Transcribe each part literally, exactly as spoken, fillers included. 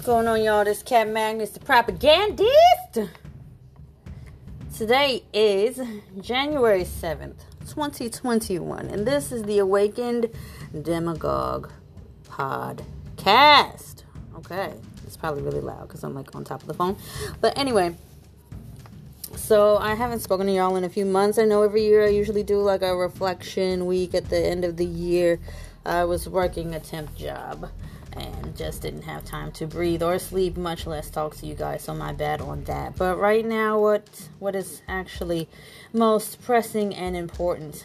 going on, y'all? This Cat Magnus, the propagandist. Today is January seventh, twenty twenty-one, and this is the Awakened Demagogue podcast. Okay, it's probably really loud because I'm like on top of the phone. But anyway, so I haven't spoken to y'all in a few months. I know every year I usually do like a reflection week at the end of the year. I was working a temp job and just didn't have time to breathe or sleep, much less talk to you guys, so my bad on that. But right now, what what is actually most pressing and important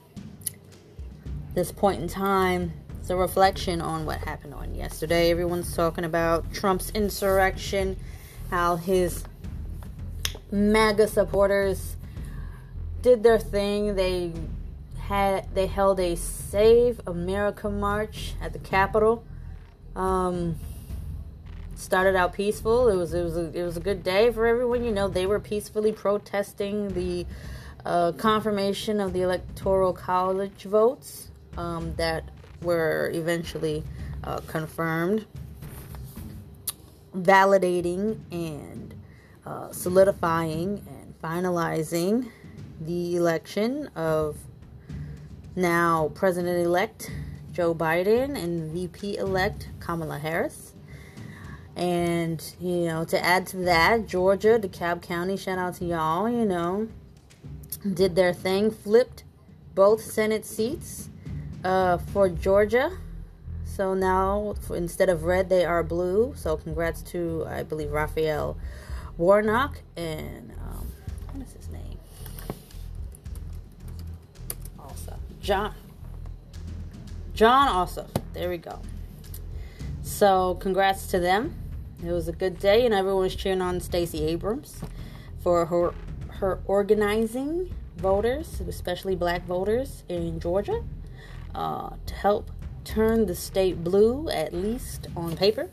this point in time is a reflection on what happened on yesterday. Everyone's talking about Trump's insurrection, how his MAGA supporters did their thing. They had they held a Save America march at the Capitol. Um, started out peaceful. It was it was a, it was a good day for everyone. You know, they were peacefully protesting the uh, confirmation of the Electoral College votes um, that were eventually uh, confirmed, validating and uh, solidifying and finalizing the election of now President-elect Joe Biden and V P-elect Kamala Harris. And, you know, to add to that, Georgia, DeKalb County, shout out to y'all, you know, did their thing, flipped both Senate seats uh, for Georgia. So now, for, instead of red, they are blue. So congrats to, I believe, Raphael Warnock and, um, what is his name? Also, John. John Ossoff. There we go. So, congrats to them. It was a good day, and everyone was cheering on Stacey Abrams for her her organizing voters, especially black voters in Georgia, uh, to help turn the state blue, at least on paper,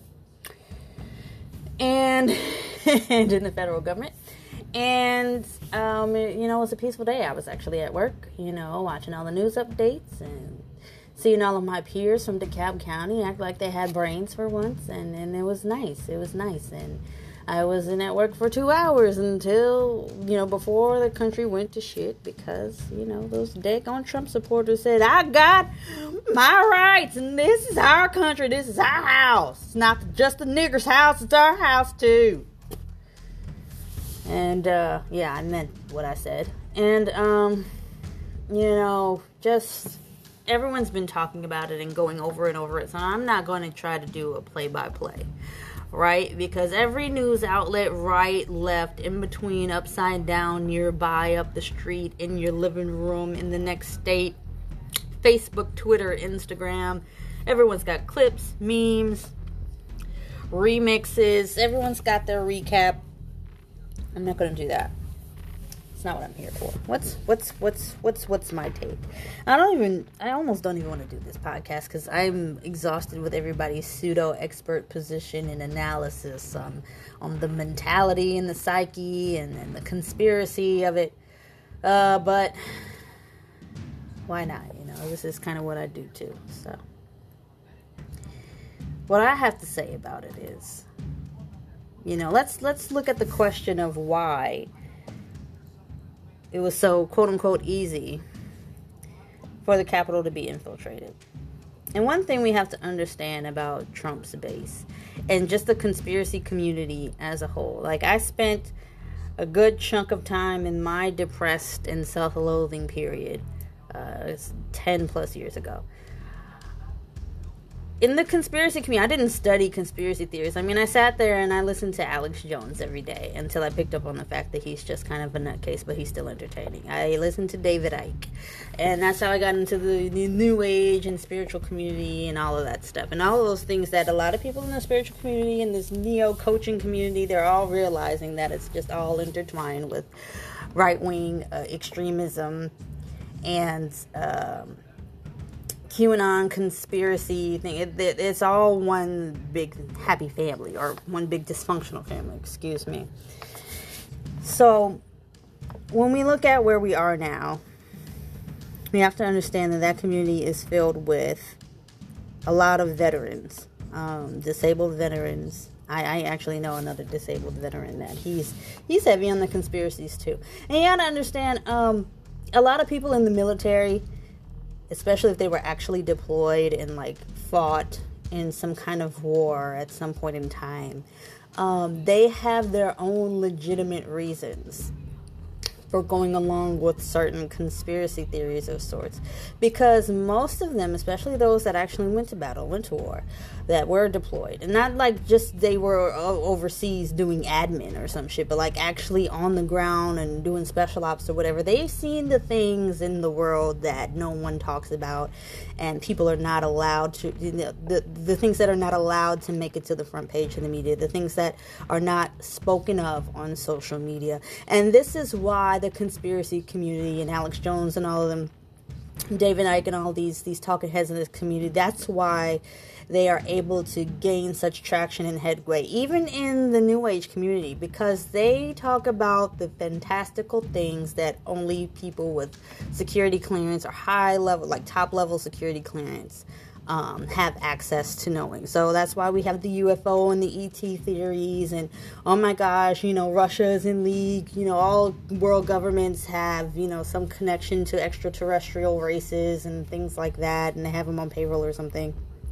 and and in the federal government. And um, you know, it was a peaceful day. I was actually at work, you know, watching all the news updates and seeing all of my peers from DeKalb County act like they had brains for once, and, and it was nice. It was nice. And I wasn't at work for two hours until, you know, before the country went to shit because, you know, those daggone Trump supporters said, I got my rights, and this is our country. This is our house. It's not just the nigger's house. It's our house, too. And, uh, yeah, I meant what I said. And, um, you know, just everyone's been talking about it and going over and over it, so I'm not going to try to do a play-by-play, right? Because every news outlet, right, left, in between, upside down, nearby, up the street, in your living room, in the next state, Facebook, Twitter, Instagram, everyone's got clips, memes, remixes, everyone's got their recap. I'm not going to do that. It's not what I'm here for. What's what's what's what's what's my take? I don't even. I almost don't even want to do this podcast because I'm exhausted with everybody's pseudo expert position and analysis on on the mentality and the psyche and, and the conspiracy of it. Uh, but why not? You know, this is kind of what I do too. So, what I have to say about it is, you know, let's let's look at the question of why it was so, quote-unquote, easy for the Capitol to be infiltrated. And one thing we have to understand about Trump's base and just the conspiracy community as a whole. Like, I spent a good chunk of time in my depressed and self-loathing period, uh, it's ten plus years ago, in the conspiracy community. I didn't study conspiracy theories. I mean, I sat there and I listened to Alex Jones every day until I picked up on the fact that he's just kind of a nutcase, but he's still entertaining. I listened to David Icke, and that's how I got into the, the New Age and spiritual community and all of that stuff. And all of those things that a lot of people in the spiritual community and this neo-coaching community, they're all realizing that it's just all intertwined with right-wing uh, extremism and um QAnon conspiracy thing. It, it, it's all one big happy family, or one big dysfunctional family, excuse me. So when we look at where we are now, we have to understand that that community is filled with a lot of veterans, um, disabled veterans, I, I actually know another disabled veteran that he's he's heavy on the conspiracies too. And you gotta understand, um, a lot of people in the military, especially if they were actually deployed and like fought in some kind of war at some point in time, um, they have their own legitimate reasons for going along with certain conspiracy theories of sorts, because most of them, especially those that actually went to battle, went to war, that were deployed, and not like just they were overseas doing admin or some shit, but like actually on the ground and doing special ops or whatever. They've seen the things in the world that no one talks about, and people are not allowed to, you know, the the things that are not allowed to make it to the front page of the media, the things that are not spoken of on social media. And this is why the conspiracy community and Alex Jones and all of them, David Icke and all these these talking heads in this community, that's why they are able to gain such traction and headway, even in the New Age community, because they talk about the fantastical things that only people with security clearance or high level, like top level security clearance, um, have access to knowing. So that's why we have the U F O and the E T theories, and oh my gosh, you know, Russia is in league, you know, all world governments have, you know, some connection to extraterrestrial races and things like that, and they have them on payroll or something,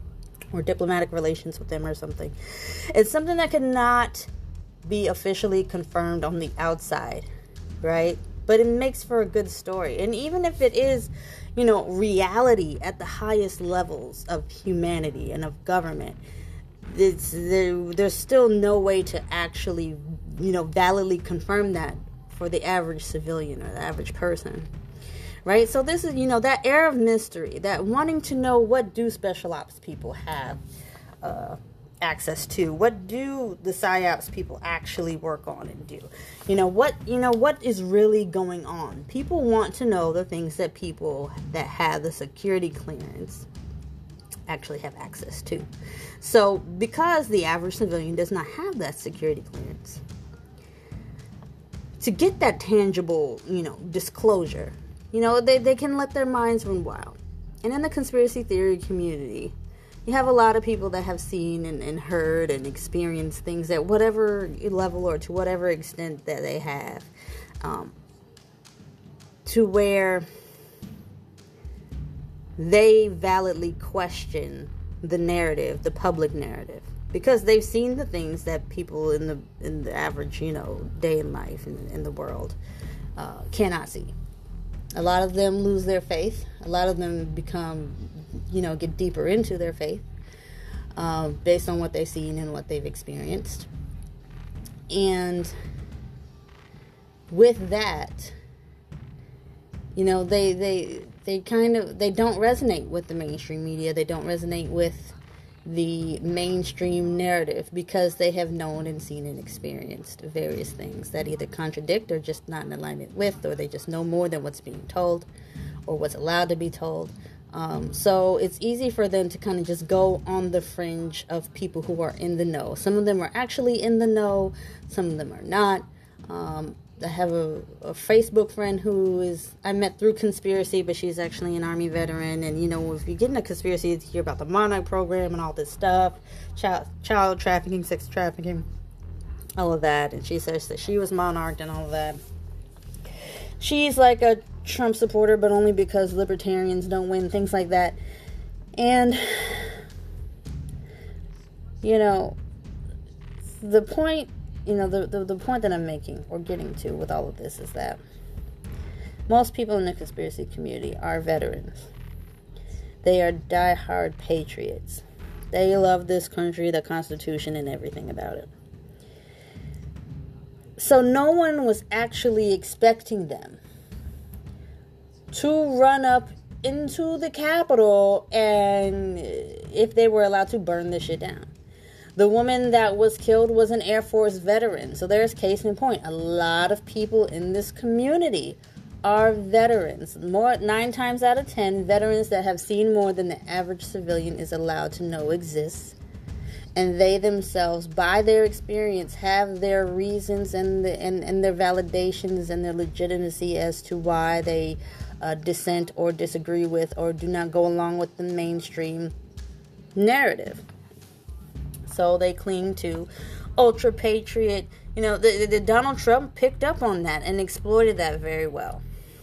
or diplomatic relations with them or something. It's something that cannot be officially confirmed on the outside, right? But it makes for a good story. And even if it is, you know, reality at the highest levels of humanity and of government, it's there, there's still no way to actually, you know, validly confirm that for the average civilian or the average person. Right? So this is, you know, that air of mystery, that wanting to know, what do special ops people have uh, access to? What do the PsyOps people actually work on and do? You know, what, you know, what is really going on? People want to know the things that people that have the security clearance actually have access to. So because the average civilian does not have that security clearance, to get that tangible, you know, disclosure, you know, they, they can let their minds run wild. And in the conspiracy theory community, you have a lot of people that have seen and, and heard and experienced things at whatever level or to whatever extent that they have, um, to where they validly question the narrative, the public narrative, because they've seen the things that people in the in the average, you know, day in life in, in the world uh, cannot see. A lot of them lose their faith. A lot of them become, you know, get deeper into their faith uh, based on what they've seen and what they've experienced. And with that, you know, they they they kind of, they don't resonate with the mainstream media. They don't resonate with the mainstream narrative because they have known and seen and experienced various things that either contradict or just not in alignment with, or they just know more than what's being told or what's allowed to be told. Um, so it's easy for them to kind of just go on the fringe of people who are in the know. Some of them are actually in the know, some of them are not. Um, I have a, a Facebook friend who is, I met through conspiracy, but she's actually an Army veteran. And, you know, if you get into conspiracy, you hear about the Monarch program and all this stuff, child, child trafficking, sex trafficking, all of that. And she says that she was monarched and all of that. She's like a Trump supporter, but only because libertarians don't win, things like that. And, you know, the point... You know, the, the the point that I'm making or getting to with all of this is that most people in the conspiracy community are veterans. They are diehard patriots. They love this country, the Constitution, and everything about it. So no one was actually expecting them to run up into the Capitol and, if they were allowed to, burn this shit down. The woman that was killed was an Air Force veteran. So there's case in point. A lot of people in this community are veterans. More, nine times out of ten, veterans that have seen more than the average civilian is allowed to know exists. And they themselves, by their experience, have their reasons and, the, and, and their validations and their legitimacy as to why they uh, dissent or disagree with or do not go along with the mainstream narrative. So they cling to ultra patriot. You know, the, the, the Donald Trump picked up on that and exploited that very well.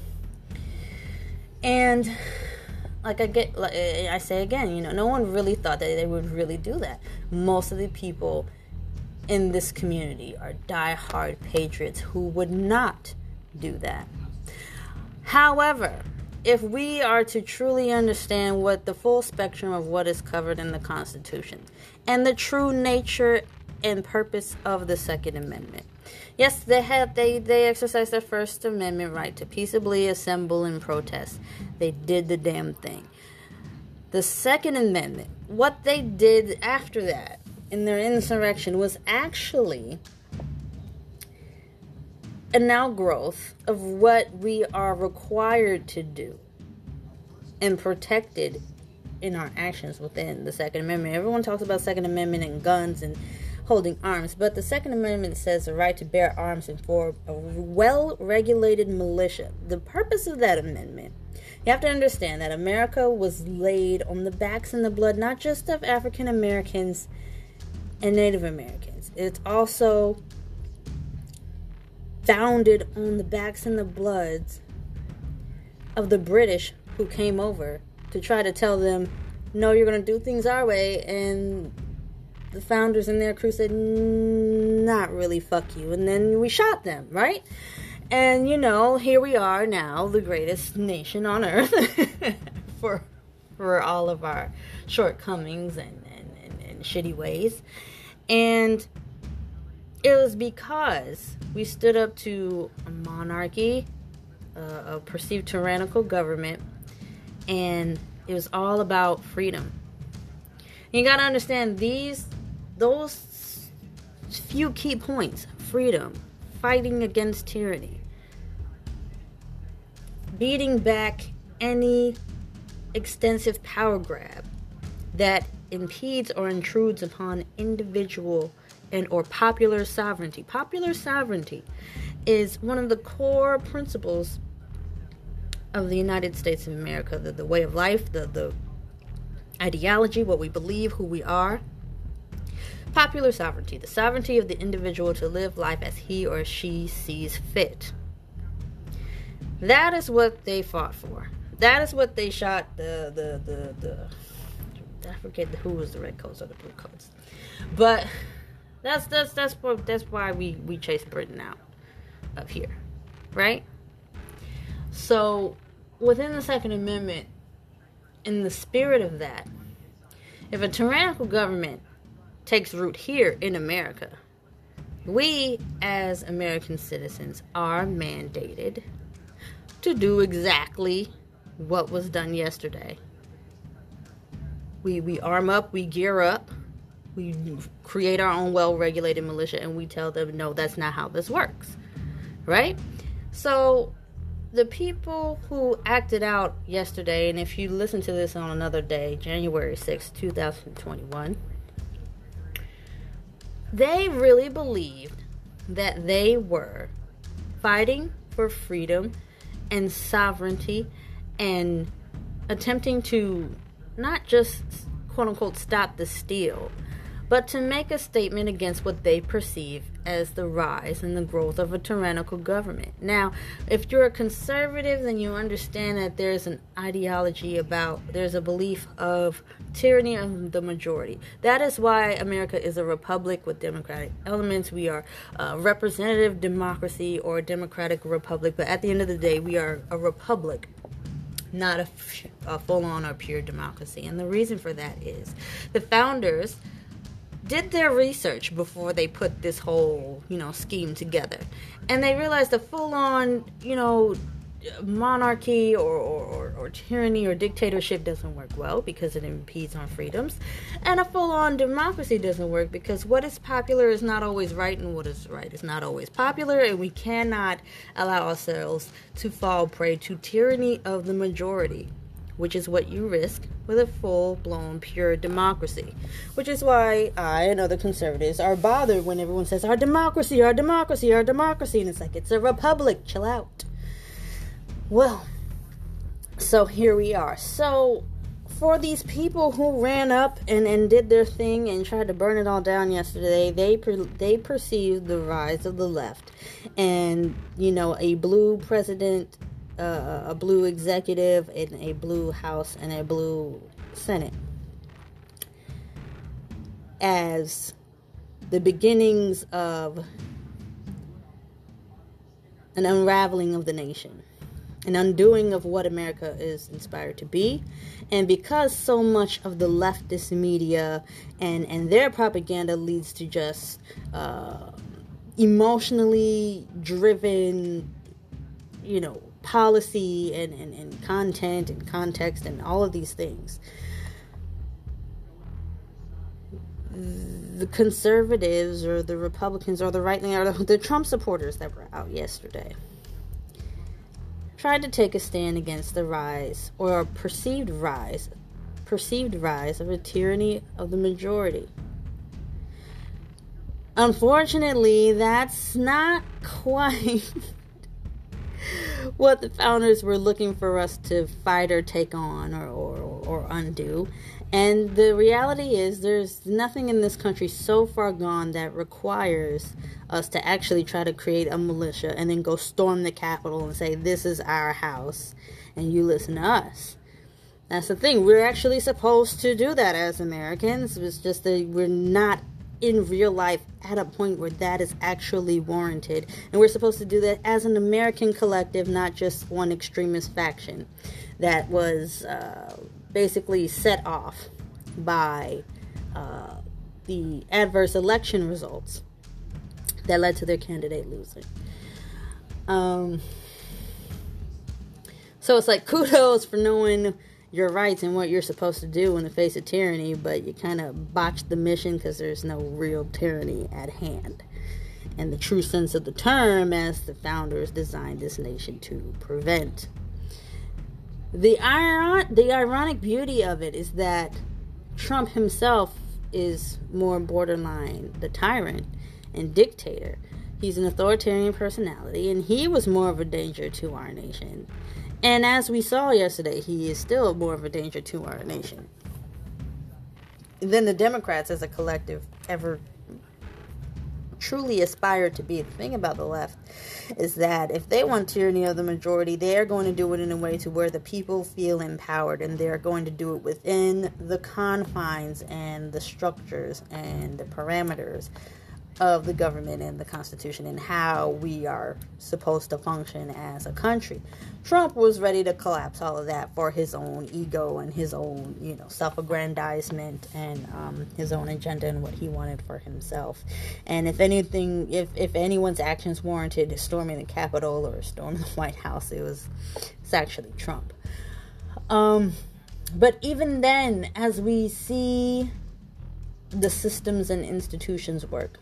And like I get, like I say again, you know, no one really thought that they would really do that. Most of the people in this community are diehard patriots who would not do that. However, if we are to truly understand what the full spectrum of what is covered in the Constitution and the true nature and purpose of the Second Amendment, yes, they have they they exercised their First Amendment right to peaceably assemble and protest. They did the damn thing. The Second Amendment, what they did after that in their insurrection was actually an outgrowth of what we are required to do and protected in our actions within the Second Amendment. Everyone talks about Second Amendment and guns and holding arms, but the Second Amendment says the right to bear arms and for a well-regulated militia. The purpose of that amendment, you have to understand that America was laid on the backs and the blood not just of African Americans and Native Americans. It's also founded on the backs and the bloods of the British who came over to try to tell them, no, you're going to do things our way, and the founders and their crew said, not really, fuck you, and then we shot them, right? And, you know, here we are now, the greatest nation on earth, for for all of our shortcomings and, and, and, and shitty ways. And it was because we stood up to a monarchy, uh, a perceived tyrannical government, and it was all about freedom. You gotta understand these, those few key points: freedom, fighting against tyranny, beating back any extensive power grab that impedes or intrudes upon individual and or popular sovereignty. Popular sovereignty is one of the core principles of the United States of America, the, the way of life, the, the ideology, what we believe, who we are. Popular sovereignty, the sovereignty of the individual to live life as he or she sees fit. That is what they fought for. That is what they shot the, the, the, the I forget who was the red coats or the blue coats. But that's that's that's what that's why we, we chased Britain out of here. Right? So within the Second Amendment, in the spirit of that, if a tyrannical government takes root here in America, we as American citizens are mandated to do exactly what was done yesterday. We we arm up, we gear up, we create our own well-regulated militia, and we tell them, no, that's not how this works. Right? So the people who acted out yesterday, and if you listen to this on another day, January sixth, twenty twenty-one, they really believed that they were fighting for freedom and sovereignty and attempting to not just, quote-unquote, stop the steal, but to make a statement against what they perceive as the rise and the growth of a tyrannical government. Now, if you're a conservative, then you understand that there's an ideology about, there's a belief of tyranny of the majority. That is why America is a republic with democratic elements. We are a representative democracy or a democratic republic, but at the end of the day, we are a republic, not a, a full-on or pure democracy. And the reason for that is the founders did their research before they put this whole, you know, scheme together. And they realized a full-on, you know, monarchy or, or, or, or tyranny or dictatorship doesn't work well because it impedes on freedoms. And a full-on democracy doesn't work because what is popular is not always right, and what is right is not always popular, and we cannot allow ourselves to fall prey to tyranny of the majority, which is what you risk with a full-blown pure democracy. Which is why I and other conservatives are bothered when everyone says, our democracy, our democracy, our democracy. And it's like, it's a republic. Chill out. Well, so here we are. So for these people who ran up and, and did their thing and tried to burn it all down yesterday, they per, they perceived the rise of the left, and you know, a blue president, uh, a blue executive, and a blue House and a blue Senate as the beginnings of an unraveling of the nation, an undoing of what America is inspired to be. And because so much of the leftist media and, and their propaganda leads to just uh, emotionally driven, you know, policy and, and, and content and context and all of these things, the conservatives or the Republicans or the right wing or the, the Trump supporters that were out yesterday tried to take a stand against the rise or perceived rise, perceived rise of a tyranny of the majority. Unfortunately, that's not quite what the founders were looking for us to fight or take on or, or, or undo. And the reality is there's nothing in this country so far gone that requires us to actually try to create a militia and then go storm the Capitol and say, this is our house and you listen to us. That's the thing. We're actually supposed to do that as Americans. It's just that we're not in real life at a point where that is actually warranted. And we're supposed to do that as an American collective, not just one extremist faction that was uh, basically set off by uh, the adverse election results that led to their candidate losing. Um, so it's like, kudos for knowing your rights and what you're supposed to do in the face of tyranny, but you kind of botched the mission because there's no real tyranny at hand. And the true sense of the term, as the founders designed this nation to prevent. The iron, the ironic beauty of it is that Trump himself is more borderline the tyrant and dictator. He's an authoritarian personality, and he was more of a danger to our nation. And as we saw yesterday, he is still more of a danger to our nation than the Democrats as a collective ever truly aspire to be. The thing about the left is that if they want tyranny of the majority, they are going to do it in a way to where the people feel empowered, and they're going to do it within the confines and the structures and the parameters of the government and the Constitution and how we are supposed to function as a country. Trump was ready to collapse all of that for his own ego and his own, you know, self-aggrandizement and um, his own agenda and what he wanted for himself. And if anything, if, if anyone's actions warranted storming the Capitol or storming the White House, it was it's actually Trump. Um, but even then, as we see the systems and institutions work,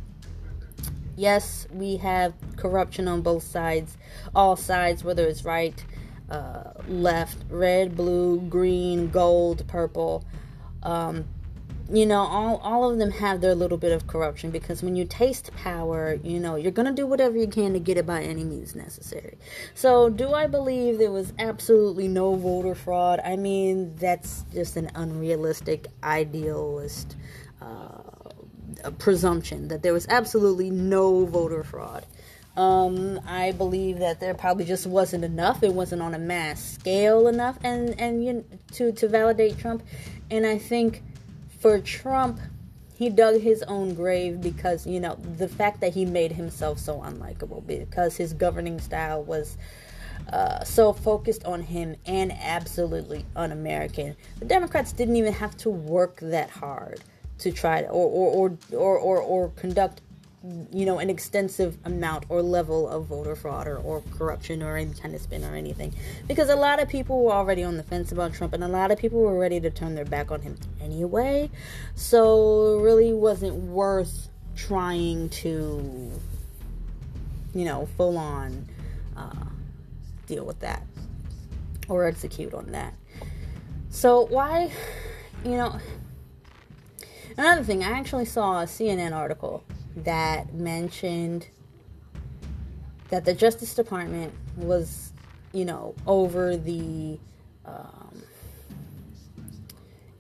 yes, we have corruption on both sides, all sides, whether it's right, uh, left, red, blue, green, gold, purple. Um, you know, all, all of them have their little bit of corruption, because when you taste power, you know, you're going to do whatever you can to get it by any means necessary. So do I believe there was absolutely no voter fraud? I mean, that's just an unrealistic, idealist uh a presumption that there was absolutely no voter fraud. Um, I believe that there probably just wasn't enough. It wasn't on a mass scale enough, and and you to to validate Trump. And I think for Trump, he dug his own grave because, you know, the fact that he made himself so unlikable, because his governing style was uh, so focused on him and absolutely un-American. The Democrats didn't even have to work that hard to try to, or, or, or, or, or, or conduct, you know, an extensive amount or level of voter fraud or, or corruption or any kind of spin or anything. Because a lot of people were already on the fence about Trump, and a lot of people were ready to turn their back on him anyway. So it really wasn't worth trying to, you know, full on uh, deal with that or execute on that. So why, you know... Another thing, I actually saw a C N N article that mentioned that the Justice Department was, you know, over the um,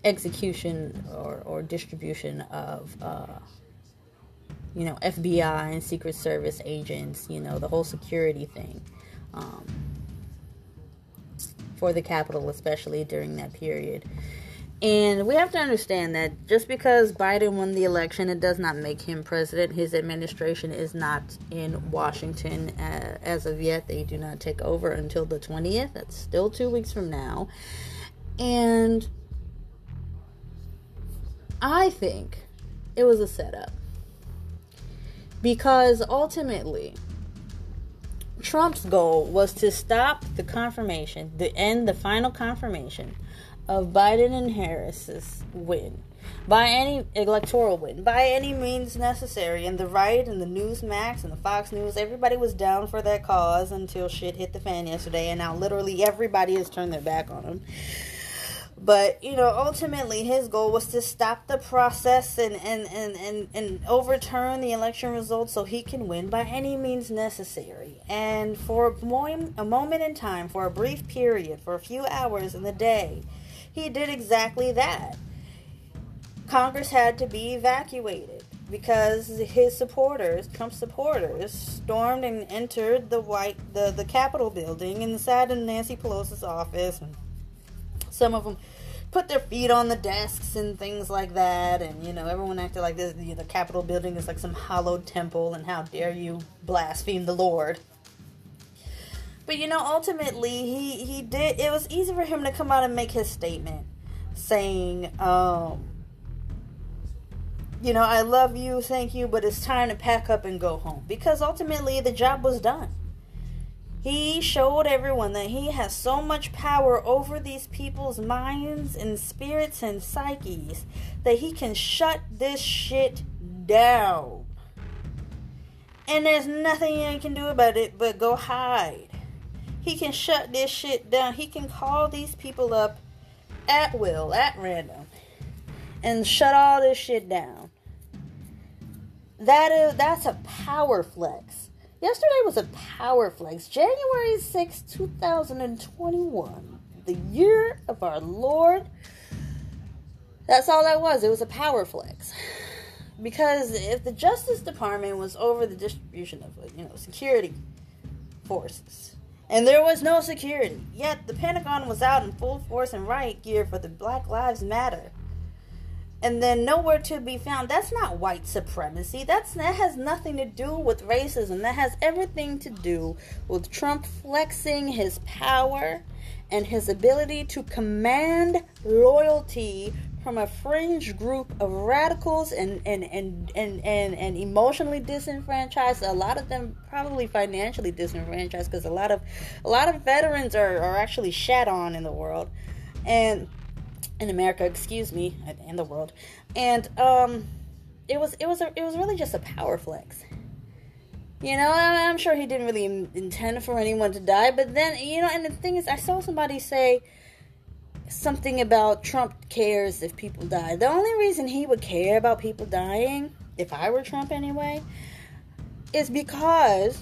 execution or, or distribution of, uh, you know, F B I and Secret Service agents, you know, the whole security thing um, for the Capitol, especially during that period. And we have to understand that just because Biden won the election, it does not make him president. His administration is not in Washington uh, as of yet. They do not take over until the twentieth. That's still two weeks from now. And I think it was a setup. Because ultimately, Trump's goal was to stop the confirmation, the end, the final confirmation of Biden and Harris's win, by any electoral win, by any means necessary. And the right and the Newsmax and the Fox News, everybody was down for that cause until shit hit the fan yesterday, and now literally everybody has turned their back on him. But, you know, ultimately his goal was to stop the process and, and, and, and, and overturn the election results so he can win by any means necessary. And for a moment, a moment in time, for a brief period, for a few hours in the day, he did exactly that. Congress had to be evacuated because his supporters, Trump's supporters, stormed and entered the white, the, the Capitol building and sat in Nancy Pelosi's office. And some of them put their feet on the desks and things like that. And, you know, everyone acted like this, you know, the Capitol building is like some hallowed temple and how dare you blaspheme the Lord. But, you know, ultimately, he, he did, it was easy for him to come out and make his statement saying, um, you know, I love you, thank you, but it's time to pack up and go home. Because ultimately, the job was done. He showed everyone that he has so much power over these people's minds and spirits and psyches that he can shut this shit down. And there's nothing you can do about it but go hide. He can shut this shit down. He can call these people up at will, at random, and shut all this shit down. That is, that's a power flex. Yesterday was a power flex. January sixth, twenty twenty-one. The year of our Lord. That's all that was. It was a power flex. Because if the Justice Department was over the distribution of, you know, security forces, and there was no security, yet the Pentagon was out in full force and riot gear for the Black Lives Matter, and then nowhere to be found. That's not white supremacy. That's that has nothing to do with racism. That has everything to do with Trump flexing his power and his ability to command loyalty from a fringe group of radicals and and, and, and, and, and emotionally disenfranchised. A lot of them probably financially disenfranchised, because a lot of a lot of veterans are, are actually shat on in the world. And in America, excuse me, in the world. And um it was it was a, it was really just a power flex. You know, I'm sure he didn't really intend for anyone to die, but then, you know, and the thing is, I saw somebody say something about Trump cares if people die. The only reason he would care about people dying, if I were Trump anyway, is because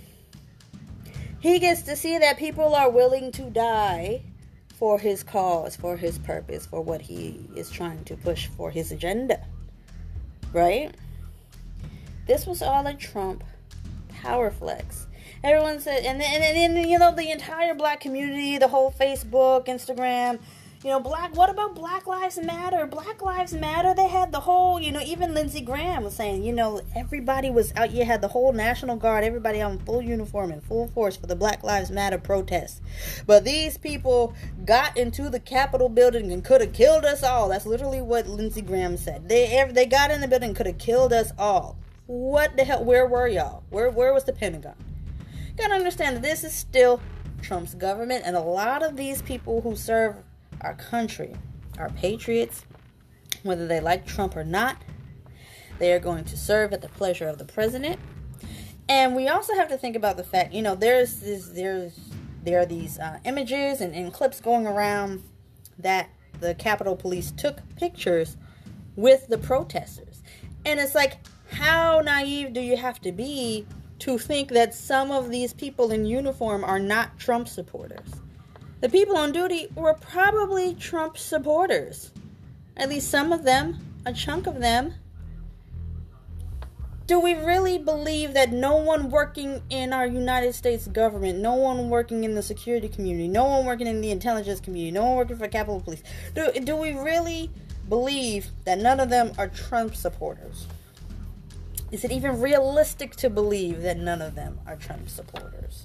he gets to see that people are willing to die for his cause, for his purpose, for what he is trying to push for his agenda. Right? This was all a Trump power flex. Everyone said, and then, and then, you know, the entire black community, the whole Facebook, Instagram, you know, black, what about Black Lives Matter? Black Lives Matter, they had the whole, you know, even Lindsey Graham was saying, you know, everybody was out, you had the whole National Guard, everybody on full uniform and full force for the Black Lives Matter protests. But these people got into the Capitol building and could have killed us all. That's literally what Lindsey Graham said. They, they got in the building and could have killed us all. What the hell, where were y'all? Where, where was the Pentagon? Gotta understand that this is still Trump's government, and a lot of these people who serve our country are patriots. Whether they like Trump or not, they are going to serve at the pleasure of the president. And we also have to think about the fact, you know, there's this, there's there are these uh, images and, and clips going around that the Capitol Police took pictures with the protesters, and it's like, how naive do you have to be to think that some of these people in uniform are not Trump supporters? The people on duty were probably Trump supporters. At least some of them, a chunk of them. Do we really believe that no one working in our United States government, no one working in the security community, no one working in the intelligence community, no one working for Capitol Police, do, do we really believe that none of them are Trump supporters? Is it even realistic to believe that none of them are Trump supporters?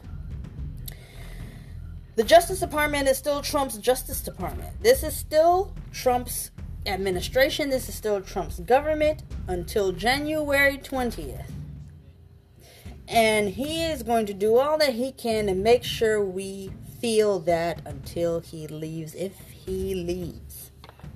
The Justice Department is still Trump's Justice Department. This is still Trump's administration. This is still Trump's government until January twentieth. And he is going to do all that he can to make sure we feel that until he leaves, if he leaves.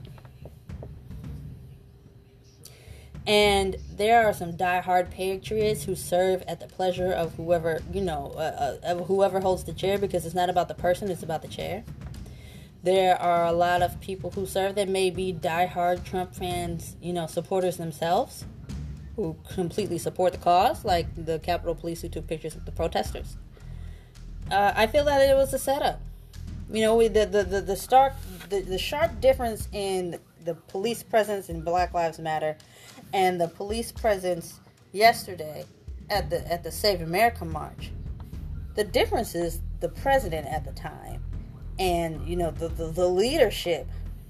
And there are some diehard patriots who serve at the pleasure of whoever, you know, uh, uh, whoever holds the chair, because it's not about the person, it's about the chair. There are a lot of people who serve that may be diehard Trump fans, you know, supporters themselves, who completely support the cause, like the Capitol Police who took pictures of the protesters. Uh, I feel that it was a setup. You know, we, the, the, the, the stark, the, the sharp difference in the police presence in Black Lives Matter and the police presence yesterday at the at the Save America March. The difference is the president at the time and, you know, the, the, the leadership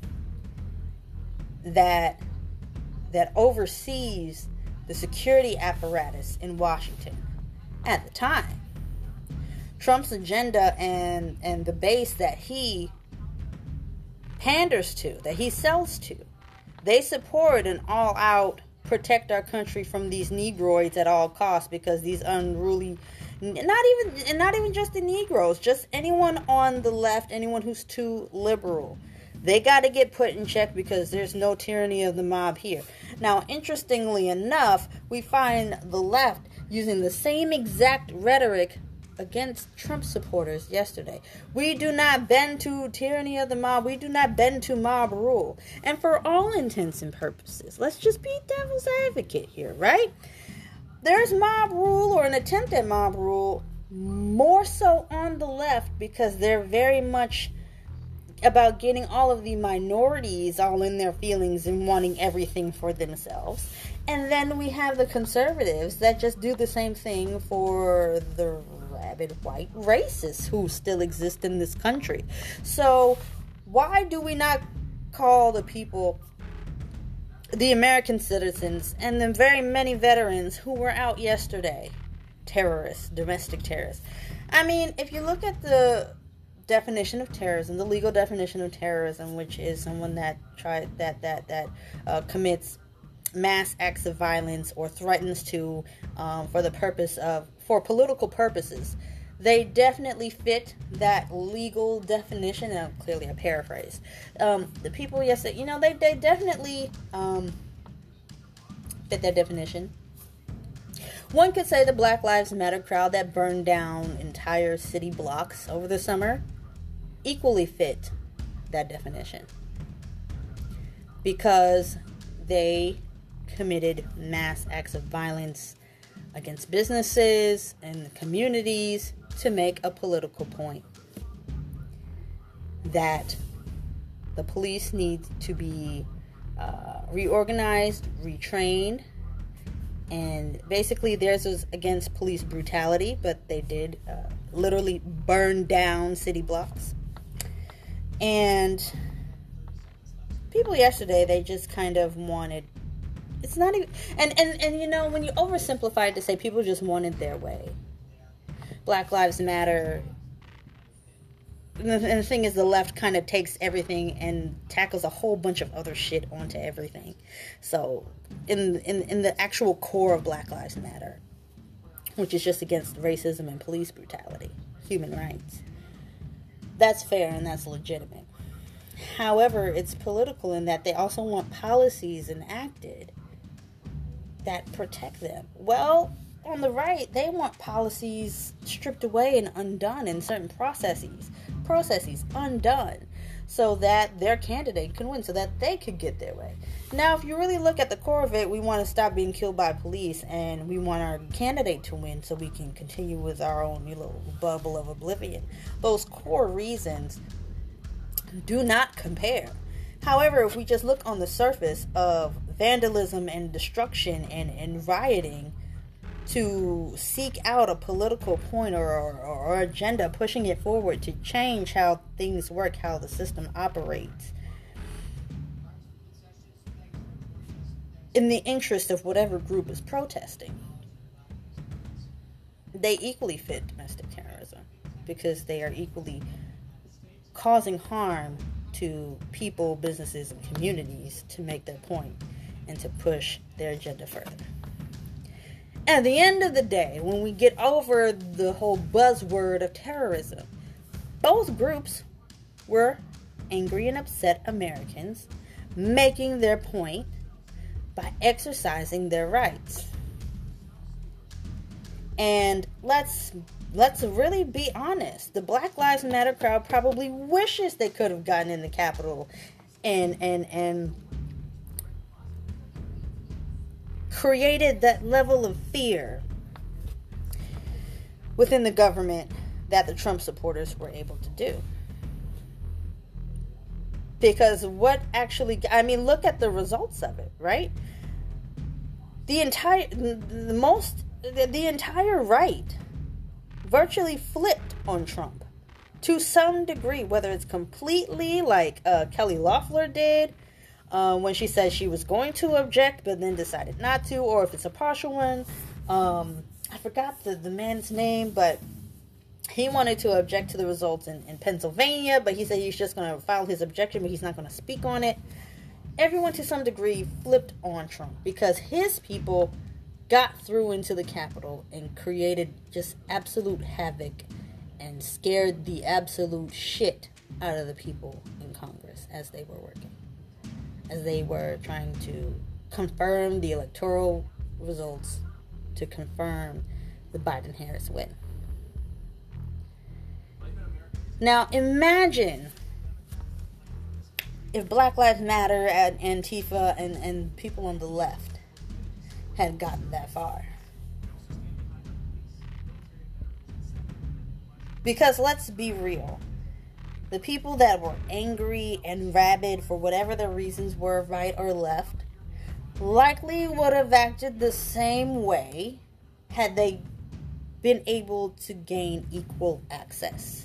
that that oversees the security apparatus in Washington at the time. Trump's agenda and, and the base that he panders to, that he sells to, they support an all-out protect our country from these Negroids at all costs, because these unruly, not even and not even just the Negroes, just anyone on the left, anyone who's too liberal, they got to get put in check, because there's no tyranny of the mob here. Now, interestingly enough, we find the left using the same exact rhetoric against Trump supporters yesterday. We do not bend to tyranny of the mob. We do not bend to mob rule. And for all intents and purposes, let's just be devil's advocate here, right? There's mob rule, or an attempt at mob rule, more so on the left, because they're very much about getting all of the minorities all in their feelings and wanting everything for themselves. And then we have the conservatives that just do the same thing for the rabid white racists who still exist in this country. So why do we not call the people, the American citizens, and the very many veterans who were out yesterday, terrorists, domestic terrorists? I mean, if you look at the definition of terrorism, the legal definition of terrorism, which is someone that try that that that uh, commits mass acts of violence or threatens to, um, for the purpose of, for political purposes, they definitely fit that legal definition. And clearly, I paraphrase. Um, the people yesterday, you know, they they definitely um, fit that definition. One could say the Black Lives Matter crowd that burned down entire city blocks over the summer equally fit that definition, because they committed mass acts of violence against businesses and communities to make a political point that the police need to be uh, reorganized, retrained, and basically theirs was against police brutality, but they did uh, literally burn down city blocks. And people yesterday, they just kind of wanted, it's not even, and, and, and you know, when you oversimplify it to say people just wanted their way. Black Lives Matter, and the, and the thing is, the left kind of takes everything and tackles a whole bunch of other shit onto everything. So, in, in, in the actual core of Black Lives Matter, which is just against racism and police brutality, human rights, that's fair and that's legitimate. However, it's political in that they also want policies enacted that protect them. Well, on the right, they want policies stripped away and undone, and certain processes, processes undone, so that their candidate can win, so that they could get their way. Now, if you really look at the core of it, we want to stop being killed by police, and we want our candidate to win so we can continue with our own little bubble of oblivion. Those core reasons do not compare, However, if we just look on the surface of vandalism and destruction and, and rioting to seek out a political point or, or, or agenda, pushing it forward to change how things work, how the system operates, in the interest of whatever group is protesting, they equally fit domestic terrorism because they are equally causing harm to people, businesses, and communities to make their point and to push their agenda further. At the end of the day, when we get over the whole buzzword of terrorism, both groups were angry and upset Americans making their point by exercising their rights. And let's let's really be honest. The Black Lives Matter crowd probably wishes they could have gotten in the Capitol and and and created that level of fear within the government that the Trump supporters were able to do. Because what actually, I mean, look at the results of it, right? The entire, the most, the, the entire right virtually flipped on Trump to some degree, whether it's completely like uh, Kelly Loeffler did, Uh, when she said she was going to object but then decided not to, or if it's a partial one. Um, I forgot the, the man's name, but he wanted to object to the results in, in Pennsylvania, but he said he's just going to file his objection, but he's not going to speak on it. Everyone to some degree flipped on Trump because his people got through into the Capitol and created just absolute havoc and scared the absolute shit out of the people in Congress as they were working. As they were trying to confirm the electoral results, to confirm the Biden-Harris win. Now, imagine if Black Lives Matter and Antifa and, and people on the left had gotten that far. Because let's be real. The people that were angry and rabid for whatever their reasons were, right or left, likely would have acted the same way had they been able to gain equal access.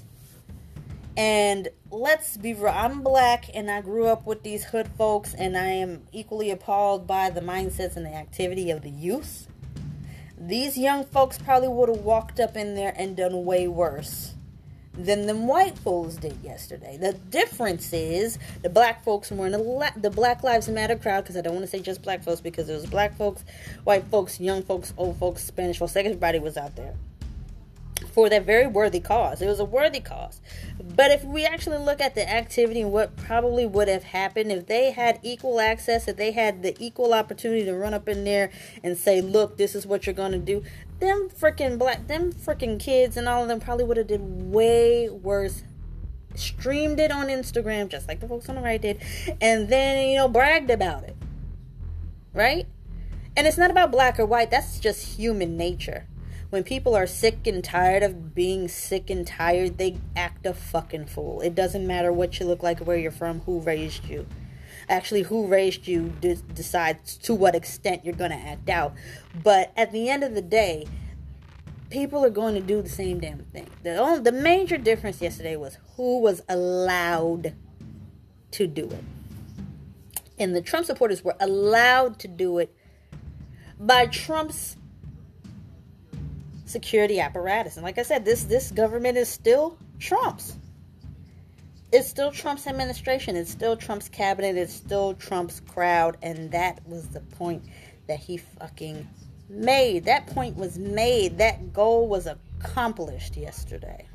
And let's be real, I'm black and I grew up with these hood folks, and I am equally appalled by the mindsets and the activity of the youth. These young folks probably would have walked up in there and done way worse than them white fools did yesterday. The difference is the black folks were in the, la- the Black Lives Matter crowd, because I don't want to say just black folks, because there was black folks, white folks, young folks, old folks, Spanish folks, everybody was out there for that very worthy cause. It was a worthy cause. But if we actually look at the activity and what probably would have happened if they had equal access, if they had the equal opportunity to run up in there and say, look, this is what you're going to do, them freaking black, them freaking kids and all of them probably would have did way worse. Streamed it on Instagram, just like the folks on the right did, and then, you know, bragged about it. Right? And it's not about black or white. That's just human nature. When people are sick and tired of being sick and tired, they act a fucking fool. It doesn't matter what you look like, where you're from, who raised you. Actually, who raised you de- decides to what extent you're going to act out. But at the end of the day, people are going to do the same damn thing. The, only, the major difference yesterday was who was allowed to do it. And the Trump supporters were allowed to do it by Trump's security apparatus. And like I said, this this government is still Trump's. It's still Trump's administration. It's still Trump's cabinet. It's still Trump's crowd. And that was the point that he fucking made. That point was made. That goal was accomplished yesterday.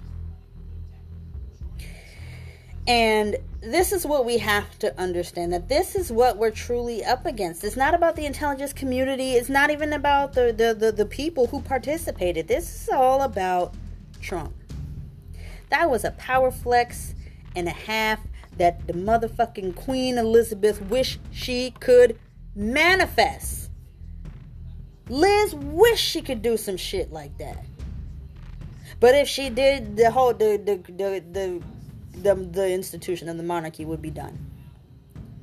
And this is what we have to understand, that this is what we're truly up against. It's not about the intelligence community. It's not even about the, the, the, the people who participated. This is all about Trump. That was a power flex and a half that the motherfucking Queen Elizabeth wished she could manifest. Liz wished she could do some shit like that. But if she did, the whole the the the, the the, the institution of the monarchy would be done.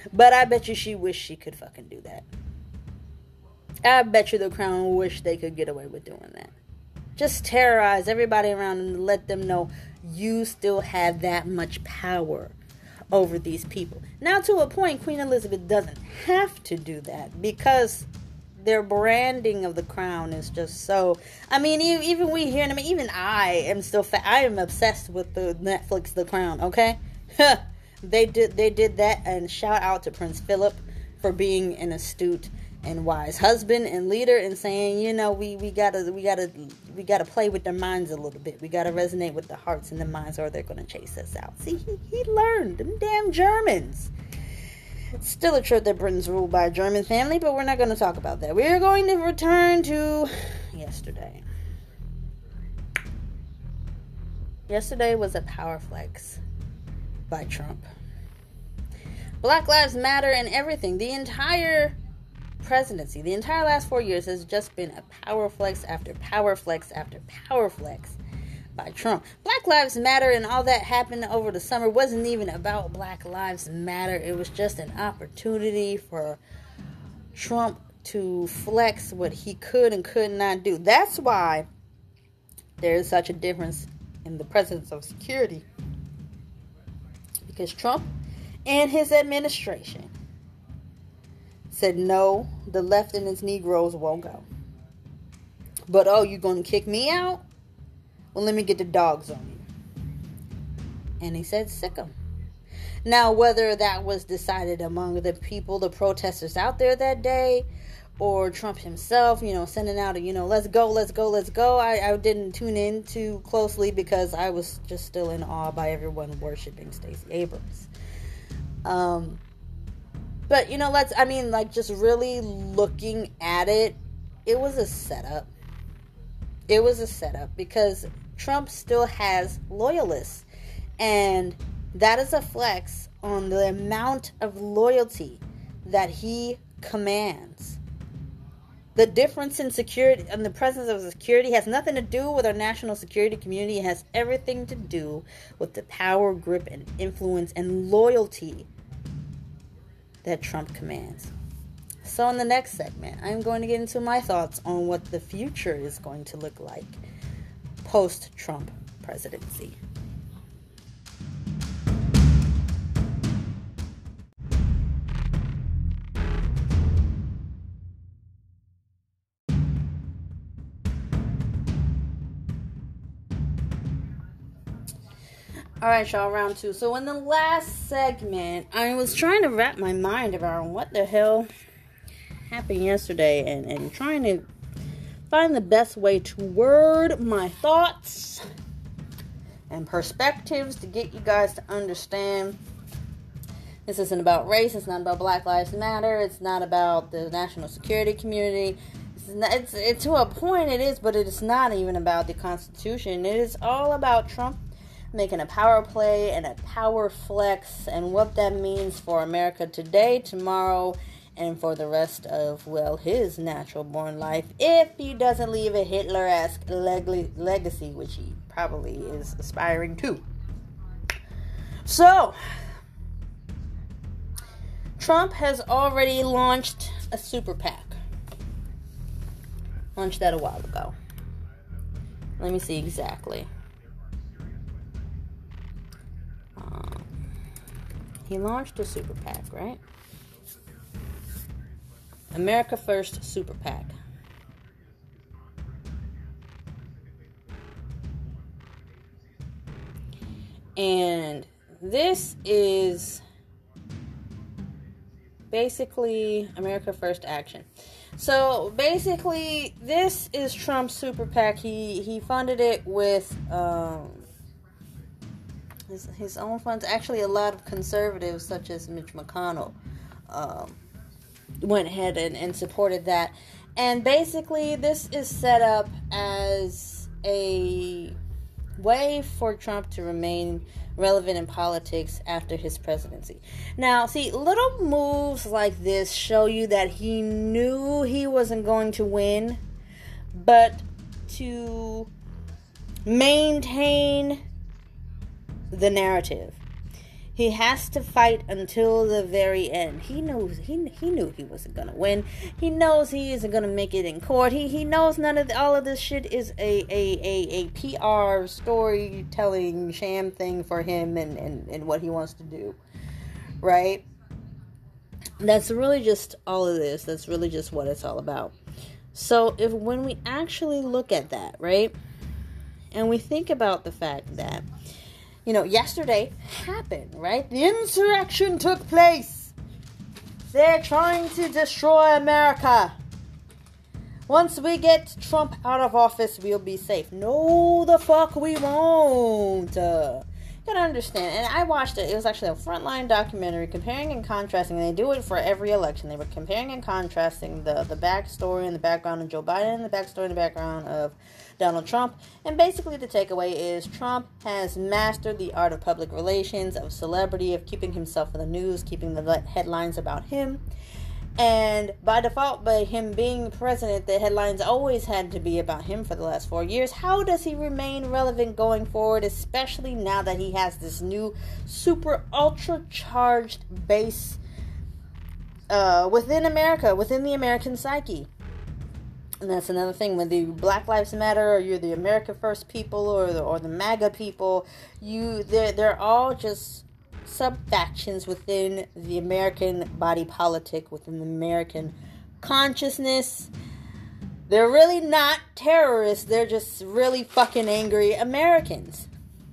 But I bet you she wished she could fucking do that. I bet you the Crown wish they could get away with doing that. Just terrorize everybody around and let them know you still have that much power over these people. Now, to a point, Queen Elizabeth doesn't have to do that because their branding of the Crown is just so... I mean, even we here, I mean, even I am still... Fa- I am obsessed with the Netflix The Crown, okay? they did they did that, and shout out to Prince Philip for being an astute and wise husband and leader and saying, you know, we, we gotta we gotta we gotta play with their minds a little bit. We gotta resonate with the hearts and the minds, or they're gonna chase us out. See, he, he learned. Them damn Germans. It's still a truth that Britain's ruled by a German family, but we're not going to talk about that. We're going to return to yesterday. Yesterday was a power flex by Trump. Black Lives Matter and everything. The entire presidency, the entire last four years has just been a power flex after power flex after power flex by Trump. Black Lives Matter and all that happened over the summer wasn't even about Black Lives Matter. It was just an opportunity for Trump to flex what he could and could not do. That's why there's such a difference in the presence of security. Because Trump and his administration said, no, the left and its Negroes won't go. But, oh, you going to kick me out? Well, let me get the dogs on you. And he said, sick them. Now, whether that was decided among the people, the protesters out there that day, or Trump himself, you know, sending out a, you know, let's go, let's go, let's go. I, I didn't tune in too closely because I was just still in awe by everyone worshiping Stacey Abrams. Um, but, you know, let's, I mean, like, just really looking at it, it was a setup. It was a setup because Trump still has loyalists, and that is a flex on the amount of loyalty that he commands. The difference in security and the presence of security has nothing to do with our national security community. It has everything to do with the power, grip, and influence and loyalty that Trump commands. So in the next segment, I'm going to get into my thoughts on what the future is going to look like post-Trump presidency. All right, y'all, round two. So in the last segment, I was trying to wrap my mind around what the hell happened yesterday and, and trying to find the best way to word my thoughts and perspectives to get you guys to understand this isn't about race. It's not about Black Lives Matter. It's not about the national security community. It's, not, it's it, to a point it is, but it is not even about the Constitution. It is all about Trump making a power play and a power flex and what that means for America today, tomorrow, and for the rest of, well, his natural-born life, if he doesn't leave a Hitler-esque leg- legacy, which he probably is aspiring to. So, Trump has already launched a super PAC. Launched that a while ago. Let me see exactly. Um, he launched a super PAC, right? America First Super PAC. And this is basically America First Action. So basically, this is Trump's super PAC. He he funded it with um, his his own funds. Actually, a lot of conservatives, such as Mitch McConnell, um, went ahead and, and supported that. And basically, this is set up as a way for Trump to remain relevant in politics after his presidency. Now, see, little moves like this show you that he knew he wasn't going to win, but to maintain the narrative. He has to fight until the very end. He knows he he knew he wasn't gonna win. He knows he isn't gonna make it in court. He he knows none of the, all of this shit is a a, a, a P R storytelling sham thing for him and, and, and what he wants to do. Right? That's really just all of this. That's really just what it's all about. So if when we actually look at that, right? And we think about the fact that, you know, yesterday happened, right? The insurrection took place. They're trying to destroy America. Once we get Trump out of office, we'll be safe. No, the fuck we won't. Uh, you gotta understand. And I watched it. It was actually a Frontline documentary comparing and contrasting. And they do it for every election. They were comparing and contrasting the, the backstory and the background of Joe Biden and the backstory and the background of Donald Trump. And basically the takeaway is Trump has mastered the art of public relations, of celebrity, of keeping himself in the news, keeping the headlines about him. And by default, by him being president, the headlines always had to be about him for the last four years. How does he remain relevant going forward, especially now that he has this new super ultra charged base uh, within America, within the American psyche? And that's another thing. Whether you Black Lives Matter or you're the America First people or the or the MAGA people, you they're they're all just sub-factions within the American body politic, within the American consciousness. They're really not terrorists. They're just really fucking angry Americans.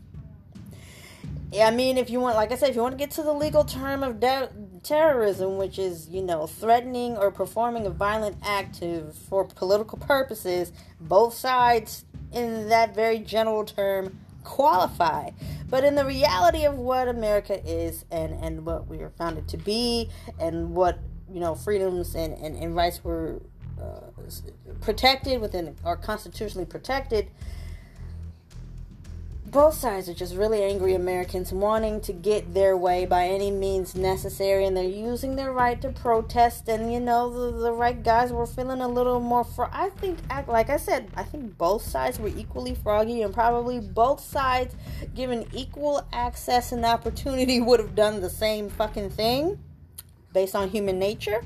I mean, if you want, like I said, if you want to get to the legal term of de- terrorism, which is, you know, threatening or performing a violent act to, for political purposes, both sides in that very general term qualify. But in the reality of what America is and, and what we were founded to be and what, you know, freedoms and, and, and rights were uh, protected within, or constitutionally protected, both sides are just really angry Americans wanting to get their way by any means necessary, and they're using their right to protest. And you know, the, the right guys were feeling a little more fr- I think, like I said, I think both sides were equally froggy, and probably both sides, given equal access and opportunity, would have done the same fucking thing based on human nature.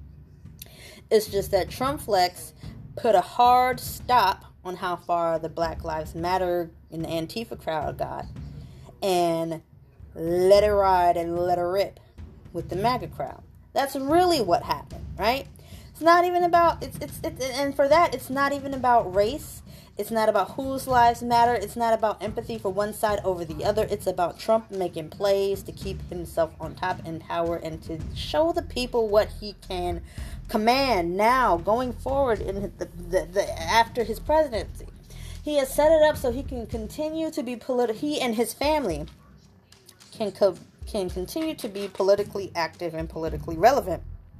It's just that Trump Flex put a hard stop on how far the Black Lives Matter and the Antifa crowd got, and let it ride and let it rip with the MAGA crowd. That's really what happened, right? It's not even about, it's, it's, it's, and for that, it's not even about race. It's not about whose lives matter. It's not about empathy for one side over the other. It's about Trump making plays to keep himself on top in power and to show the people what he can command now going forward in the, the, the after his presidency. He has set it up so he can continue to be political. He and his family can co- can continue to be politically active and politically relevant.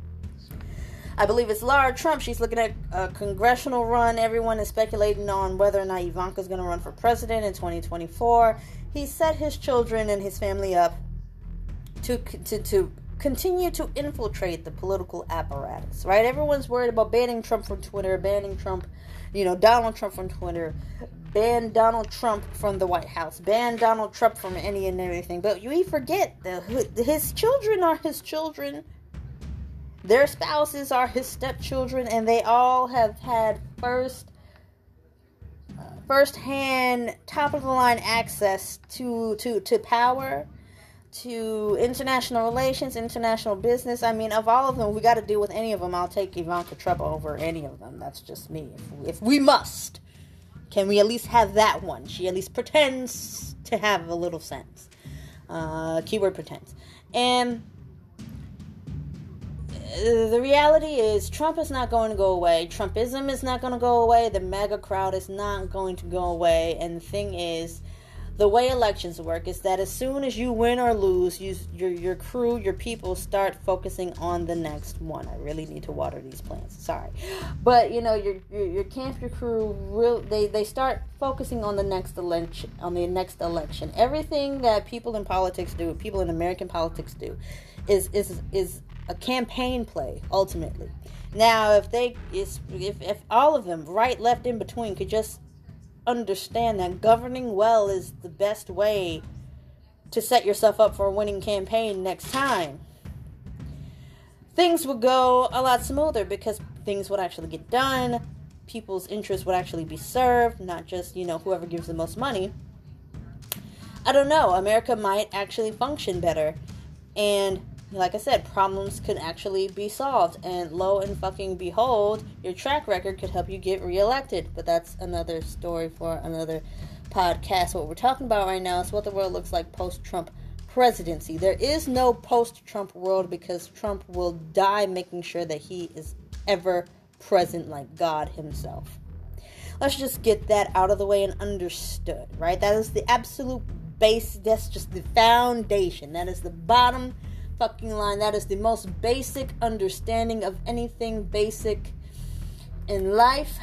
I believe it's Lara Trump. She's looking at a congressional run. Everyone is speculating on whether or not Ivanka's going to run for president in twenty twenty-four. He set his children and his family up to to to continue to infiltrate the political apparatus, right? Everyone's worried about banning Trump from Twitter, banning Trump, you know, Donald Trump from Twitter, ban Donald Trump from the White House, ban Donald Trump from any and everything. But we forget that his children are his children. Their spouses are his stepchildren, and they all have had first, uh, first-hand, top-of-the-line access to, to, to power, to international relations, international business. I mean, of all of them, we got to deal with any of them. I'll take Ivanka Trump over any of them. That's just me. If, if we must, can we at least have that one? She at least pretends to have a little sense. Uh, keyword pretends. And the reality is Trump is not going to go away. Trumpism is not going to go away. The MAGA crowd is not going to go away. And the thing is, the way elections work is that as soon as you win or lose, you, your your crew, your people start focusing on the next one. I really need to water these plants. Sorry. But, you know, your your, your camp, your crew, real, they, they start focusing on the next election, on the next election. Everything that people in politics do, people in American politics do, is is is a campaign play, ultimately. Now, if they, if, if all of them, right, left, in between, could just understand that governing well is the best way to set yourself up for a winning campaign next time, things would go a lot smoother because things would actually get done. People's interests would actually be served, not just, you know, whoever gives the most money. I don't know. America might actually function better. And like I said, problems could actually be solved. And lo and fucking behold, your track record could help you get reelected. But that's another story for another podcast. What we're talking about right now is what the world looks like post-Trump presidency. There is no post-Trump world because Trump will die making sure that he is ever present like God himself. Let's just get that out of the way and understood, right? That is the absolute base. That's just the foundation. That is the bottom fucking line. That is the most basic understanding of anything basic in life.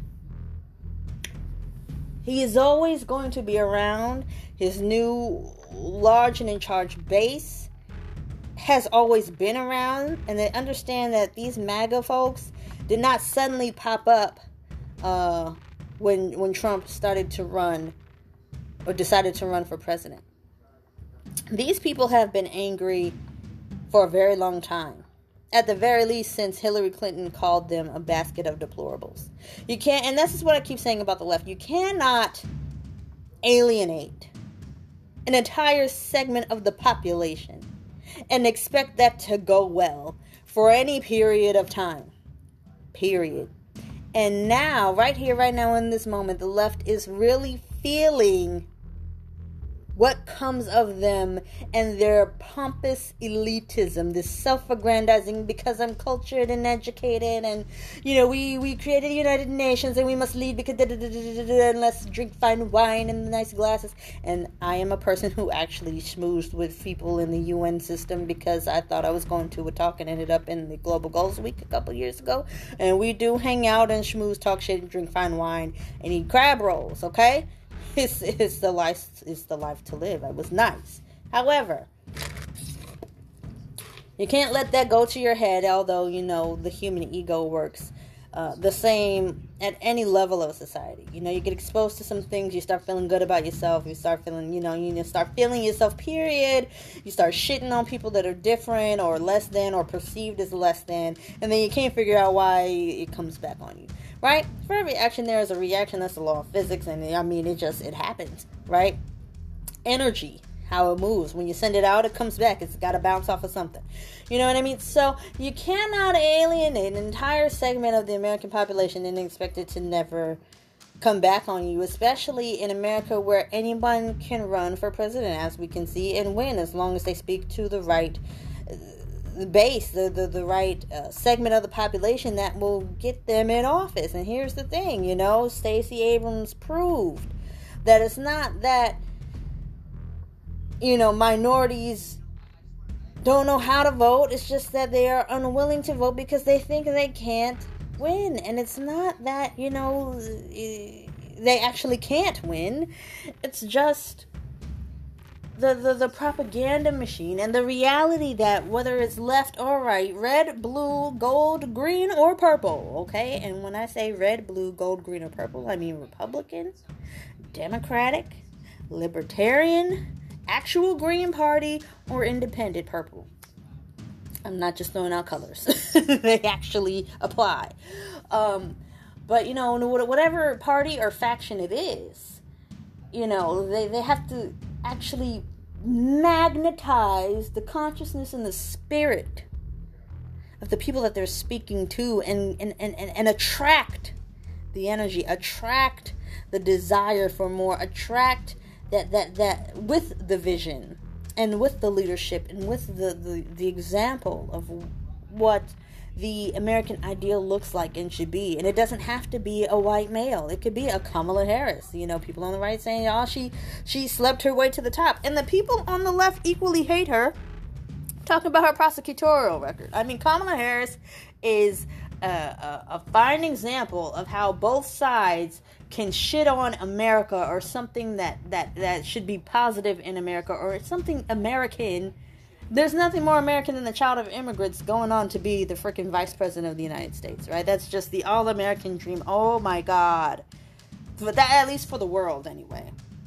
He is always going to be around. His new large and in charge base has always been around, and they understand that these MAGA folks did not suddenly pop up uh, when when Trump started to run or decided to run for president. These people have been angry for a very long time. At the very least, since Hillary Clinton called them a basket of deplorables. You can't, and this is what I keep saying about the left, you cannot alienate an entire segment of the population and expect that to go well for any period of time. Period. And now, right here, right now, in this moment, the left is really feeling what comes of them and their pompous elitism, this self-aggrandizing because I'm cultured and educated and, you know, we, we created the United Nations and we must lead because da, da, da, da, da, and let's drink fine wine in nice glasses. And I am a person who actually schmoozed with people in the U N system because I thought I was going to a talk and ended up in the Global Goals Week a couple years ago. And we do hang out and schmooze, talk shit, and drink fine wine and eat crab rolls, okay? It's, it's the life it's the life to live. It was nice. However, you can't let that go to your head, although, you know, the human ego works uh, the same at any level of society. You know, you get exposed to some things, you start feeling good about yourself, you start feeling, you know, you start feeling yourself, period. You start shitting on people that are different or less than or perceived as less than, and then you can't figure out why it comes back on you. Right? For every action, there is a reaction. That's the law of physics. And I mean, it just, it happens. Right? Energy, how it moves. When you send it out, it comes back. It's got to bounce off of something. You know what I mean? So, you cannot alienate an entire segment of the American population and expect it to never come back on you. Especially in America where anyone can run for president, as we can see, and win as long as they speak to the right the base, the, the, the right uh, segment of the population that will get them in office. And here's the thing, you know, Stacey Abrams proved that it's not that, you know, minorities don't know how to vote. It's just that they are unwilling to vote because they think they can't win. And it's not that, you know, they actually can't win. It's just The, the the propaganda machine and the reality that whether it's left or right, red, blue, gold, green, or purple, okay? And when I say red, blue, gold, green, or purple, I mean Republican, Democratic, Libertarian, actual Green Party, or Independent Purple. I'm not just throwing out colors. They actually apply. Um, but, you know, whatever party or faction it is, you know, they, they have to actually magnetize the consciousness and the spirit of the people that they're speaking to and, and, and, and, and attract the energy, attract the desire for more, attract that, that, that with the vision and with the leadership and with the, the, the example of what the American ideal looks like and should be. And it doesn't have to be a white male. It could be a Kamala Harris. You know, people on the right saying, oh, she, she slept her way to the top. And the people on the left equally hate her, talking about her prosecutorial record. I mean, Kamala Harris is a, a, a fine example of how both sides can shit on America or something that, that, that should be positive in America or something American. There's nothing more American than the child of immigrants going on to be the freaking vice president of the United States, right? That's just the all-American dream. Oh, my God. But that, at least for the world, anyway.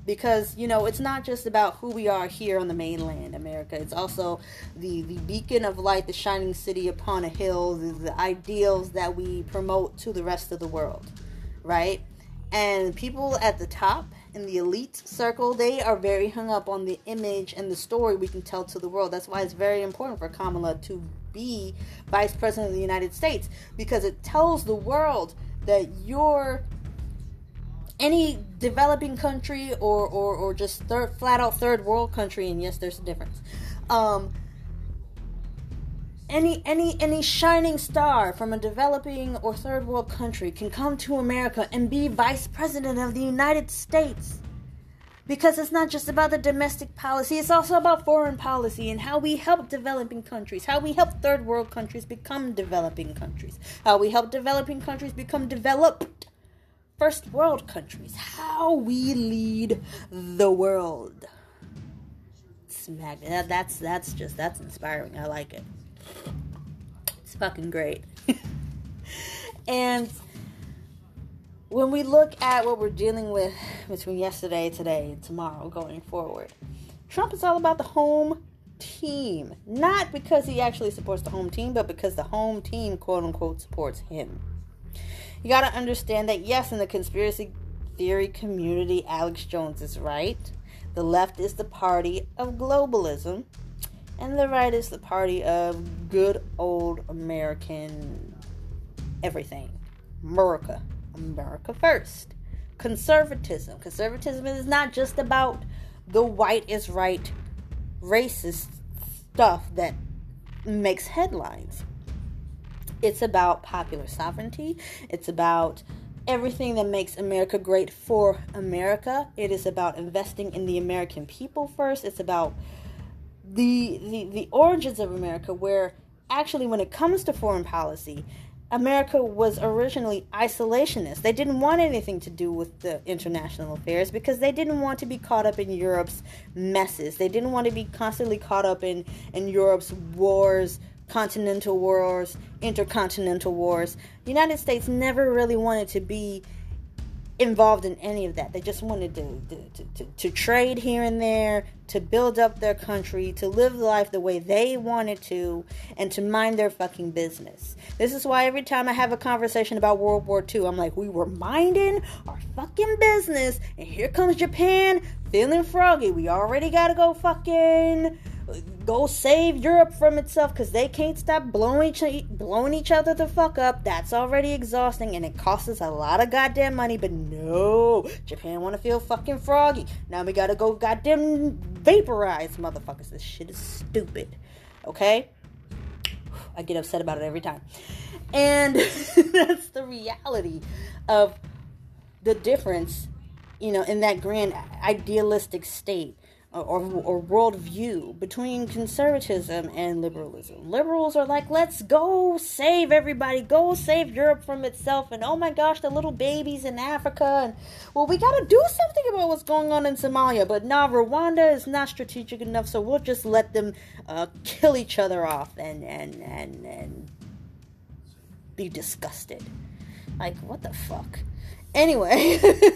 Because, you know, it's not just about who we are here on the mainland America. It's also the, the beacon of light, the shining city upon a hill, the, the ideals that we promote to the rest of the world, right? And people at the top, in the elite circle, they are very hung up on the image and the story we can tell to the world. That's why it's very important for Kamala to be Vice President of the United States, because it tells the world that you're any developing country or, or, or just third, flat out third world country, and yes, there's a difference. Um, any any any shining star from a developing or third world country can come to America and be Vice President of the United States. Because it's not just about the domestic policy, it's also about foreign policy and how we help developing countries, how we help third world countries become developing countries, how we help developing countries become developed first world countries, how we lead the world. Smack that, that's that's just that's inspiring. I like it. It's fucking great. And when we look at what we're dealing with between yesterday, today, and tomorrow going forward, Trump is all about the home team. Not because he actually supports the home team, but because the home team, quote unquote, supports him. You got to understand that, yes, in the conspiracy theory community, Alex Jones is right. The left is the party of globalism, and the right is the party of good old American everything. America. America first. Conservatism. Conservatism is not just about the white is right racist stuff that makes headlines. It's about popular sovereignty. It's about everything that makes America great for America. It is about investing in the American people first. It's about the the, the origins of America, where actually when it comes to foreign policy, America was originally isolationist. They didn't want anything to do with the international affairs because they didn't want to be caught up in Europe's messes. They didn't want to be constantly caught up in, in Europe's wars, continental wars, intercontinental wars. The United States never really wanted to be involved in any of that. They just wanted to, to, to, to trade here and there, to build up their country, to live life the way they wanted to, and to mind their fucking business. This is why every time I have a conversation about World War Two, I'm like, we were minding our fucking business, and here comes Japan feeling froggy. We already gotta go fucking go save Europe from itself because they can't stop blowing each, blowing each other the fuck up. That's already exhausting, and it costs us a lot of goddamn money. But no, Japan want to feel fucking froggy. Now we gotta go goddamn vaporize motherfuckers. This shit is stupid. Okay? I get upset about it every time. And that's the reality of the difference, you know, in that grand idealistic state or, or worldview between conservatism and liberalism. Liberals are like, let's go save everybody, go save Europe from itself, and oh my gosh, the little babies in Africa, and well, we gotta do something about what's going on in Somalia, but nah, Rwanda is not strategic enough, so we'll just let them uh, kill each other off and, and, and, and be disgusted. Like, what the fuck? Anyway...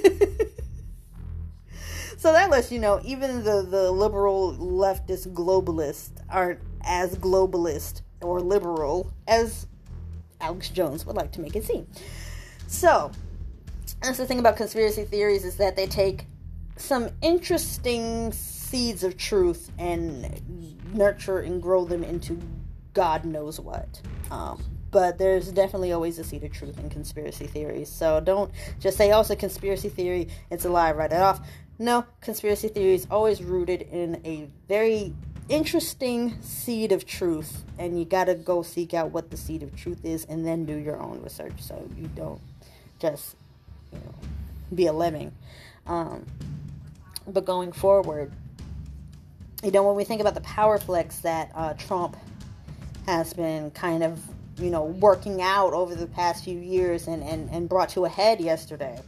So that lets you know, even the, the liberal leftist globalists aren't as globalist or liberal as Alex Jones would like to make it seem. So, that's the thing about conspiracy theories, is that they take some interesting seeds of truth and nurture and grow them into God knows what. Um, but there's definitely always a seed of truth in conspiracy theories. So don't just say, oh, it's a conspiracy theory, it's a lie, write it off. No, conspiracy theory is always rooted in a very interesting seed of truth, and you gotta go seek out what the seed of truth is and then do your own research so you don't just, you know, be a lemming. Um, but going forward, you know, when we think about the power flex that uh, Trump has been kind of, you know, working out over the past few years and, and, and brought to a head yesterday,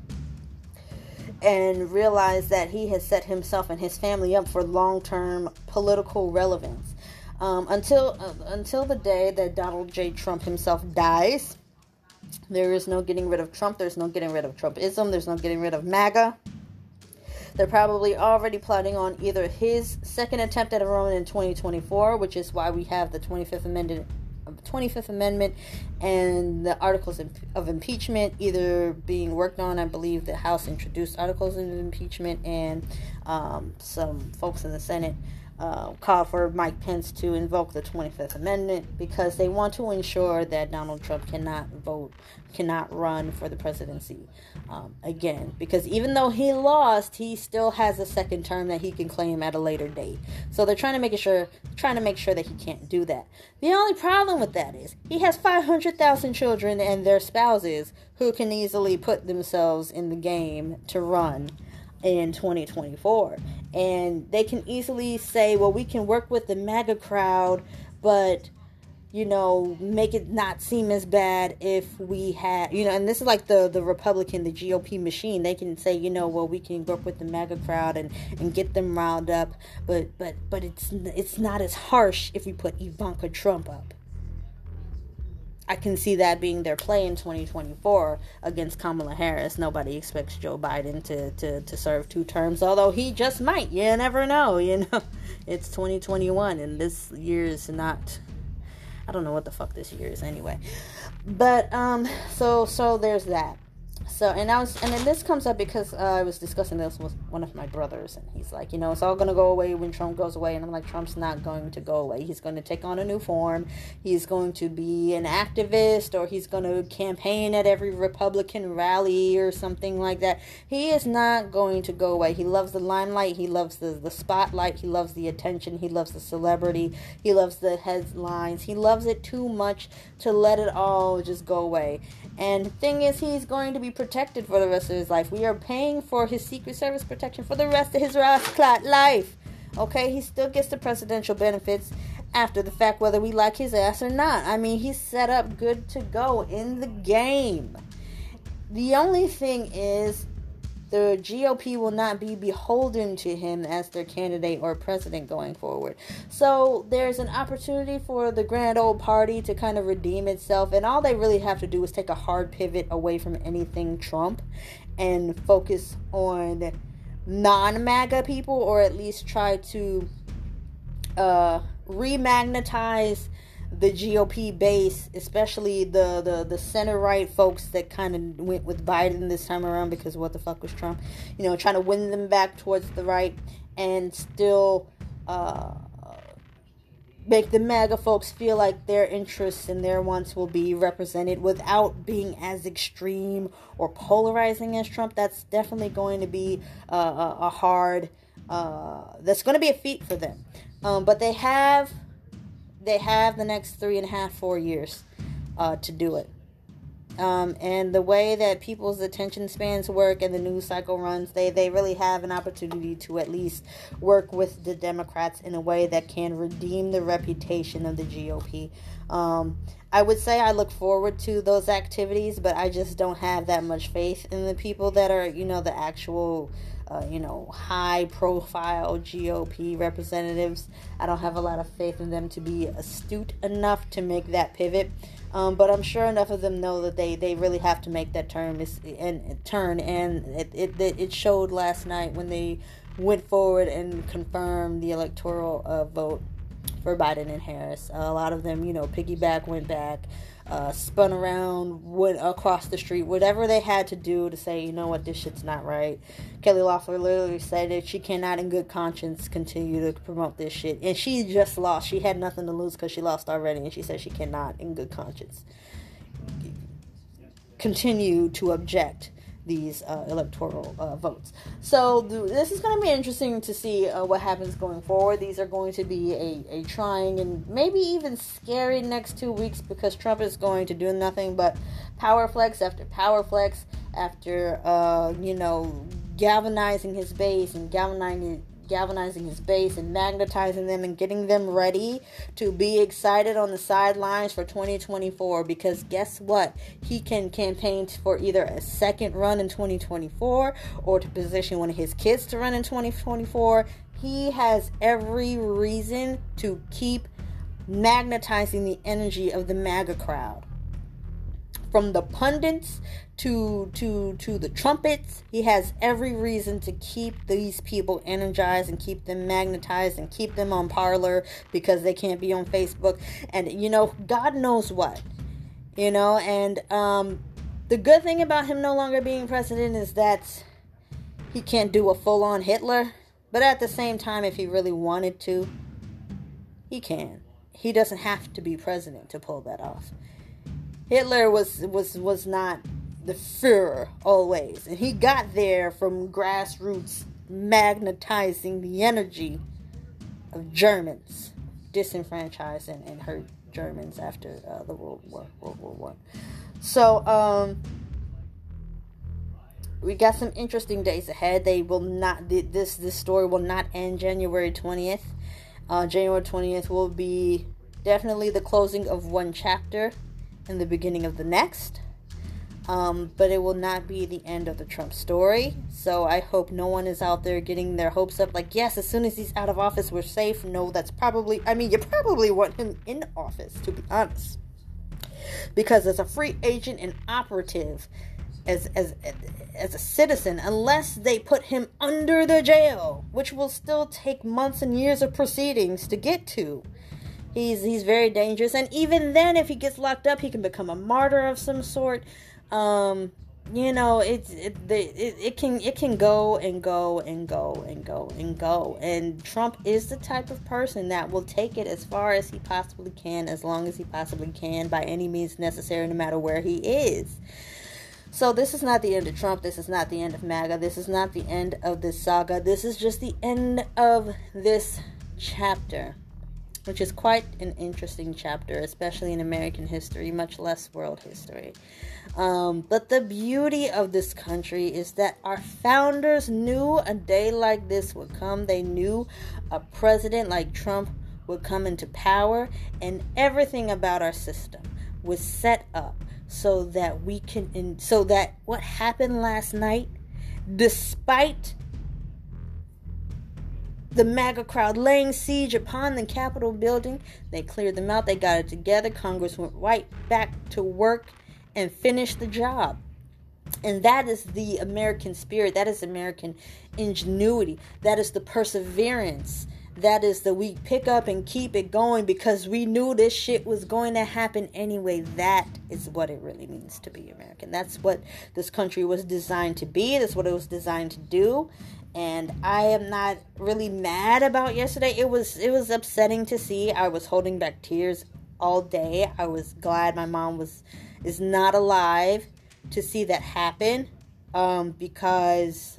and realize that he has set himself and his family up for long-term political relevance. Um, until uh, until the day that Donald J. Trump himself dies, there is no getting rid of Trump. There's no getting rid of Trumpism. There's no getting rid of MAGA. They're probably already plotting on either his second attempt at a run in twenty twenty-four, which is why we have the twenty-fifth Amendment, twenty-fifth Amendment and the articles of impeachment either being worked on. I believe the House introduced articles of impeachment, and um, some folks in the Senate Uh, call for Mike Pence to invoke the twenty-fifth Amendment because they want to ensure that Donald Trump cannot vote, cannot run for the presidency um, again. Because even though he lost, he still has a second term that he can claim at a later date. So they're trying to make sure, trying to make sure that he can't do that. The only problem with that is he has five hundred thousand children and their spouses who can easily put themselves in the game to run in twenty twenty-four, and they can easily say, well, we can work with the MAGA crowd, but you know, make it not seem as bad if we had, you know, and this is like the the Republican, the G O P machine. They can say, you know, well, we can work with the MAGA crowd and and get them riled up, but but but it's it's not as harsh if we put Ivanka Trump up. I can see that being their play in twenty twenty-four against Kamala Harris. Nobody expects Joe Biden to, to, to serve two terms, although he just might. You never know, you know. It's twenty twenty-one, and this year is not... I don't know what the fuck this year is anyway. But, um, so, so there's that. So, and I was, and then this comes up because uh, I was discussing this with one of my brothers, and he's like, you know, it's all going to go away when Trump goes away, and I'm like, Trump's not going to go away. He's going to take on a new form. He's going to be an activist, or he's going to campaign at every Republican rally or something like that. He is not going to go away. He loves the limelight. He loves the, the spotlight. He loves the attention. He loves the celebrity. He loves the headlines. He loves it too much to let it all just go away. And the thing is, he's going to be protected for the rest of his life. We are paying for his Secret Service protection for the rest of his Rothschild life. Okay, he still gets the presidential benefits after the fact, whether we like his ass or not. I mean, he's set up good to go in the game. The only thing is, the G O P will not be beholden to him as their candidate or president going forward. So there's an opportunity for the grand old party to kind of redeem itself. And all they really have to do is take a hard pivot away from anything Trump and focus on non-MAGA people, or at least try to uh, remagnetize the G O P base, especially the, the, the center-right folks that kind of went with Biden this time around because what the fuck was Trump? You know, trying to win them back towards the right and still uh, make the MAGA folks feel like their interests and their wants will be represented without being as extreme or polarizing as Trump. That's definitely going to be uh, a, a hard, uh, that's going to be a feat for them. Um, but they have... They have the next three and a half, four years uh, to do it. Um, and the way that people's attention spans work and the news cycle runs, they, they really have an opportunity to at least work with the Democrats in a way that can redeem the reputation of the G O P. Um, I would say I look forward to those activities, but I just don't have that much faith in the people that are, you know, the actual... Uh, you know, high-profile G O P representatives. I don't have a lot of faith in them to be astute enough to make that pivot. Um, but I'm sure enough of them know that they, they really have to make that turn. And turn, and it, it it showed last night when they went forward and confirmed the electoral uh, vote for Biden and Harris. Uh, a lot of them, you know, piggyback, went back. Uh, spun around, went across the street, whatever they had to do to say, you know what, this shit's not right. Kelly Loeffler literally said that she cannot in good conscience continue to promote this shit. And she just lost. She had nothing to lose because she lost already. And she said she cannot in good conscience continue to object these uh, electoral uh, votes. So th- this is going to be interesting to see uh, what happens going forward. These are going to be a, a trying and maybe even scary next two weeks because Trump is going to do nothing but power flex after power flex after, uh, you know, galvanizing his base and galvanizing galvanizing his base and magnetizing them and getting them ready to be excited on the sidelines for twenty twenty-four, because guess what? He can campaign for either a second run in twenty twenty-four or to position one of his kids to run in twenty twenty-four. He has every reason to keep magnetizing the energy of the MAGA crowd. From the pundits to to to the trumpets, he has every reason to keep these people energized and keep them magnetized and keep them on Parler because they can't be on Facebook. And, you know, God knows what. You know, and um, the good thing about him no longer being president is that he can't do a full-on Hitler. But at the same time, if he really wanted to, he can. He doesn't have to be president to pull that off. Hitler was was was not the Führer always. And he got there from grassroots magnetizing the energy of Germans, disenfranchised and, and hurt Germans after uh, the World War, World War One. So, um, we got some interesting days ahead. They will not, this, this story will not end January twentieth. Uh, January twentieth will be definitely the closing of one chapter and the beginning of the next. Um, but it will not be the end of the Trump story. So I hope no one is out there getting their hopes up like, yes, as soon as he's out of office, we're safe. No, that's probably, I mean, you probably want him in office, to be honest. Because as a free agent and operative, as, as, as a citizen, unless they put him under the jail, which will still take months and years of proceedings to get to, He's he's very dangerous. And even then, if he gets locked up, he can become a martyr of some sort. Um, you know, it it, the, it it can it can go and go and go and go and go. And Trump is the type of person that will take it as far as he possibly can, as long as he possibly can, by any means necessary, no matter where he is. So this is not the end of Trump. This is not the end of MAGA. This is not the end of this saga. This is just the end of this chapter, which is quite an interesting chapter, especially in American history, much less world history. Um, but the beauty of this country is that our founders knew a day like this would come. They knew a president like Trump would come into power, and everything about our system was set up so that we can, in, so that what happened last night, despite the MAGA crowd laying siege upon the Capitol building, they cleared them out. They got it together. Congress went right back to work and finished the job. And that is the American spirit. That is American ingenuity. That is the perseverance. That is the we pick up and keep it going because we knew this shit was going to happen anyway. That is what it really means to be American. That's what this country was designed to be. That's what it was designed to do. And I am not really mad about yesterday. It was it was upsetting to see. I was holding back tears all day. I was glad my mom was is not alive to see that happen. Um, because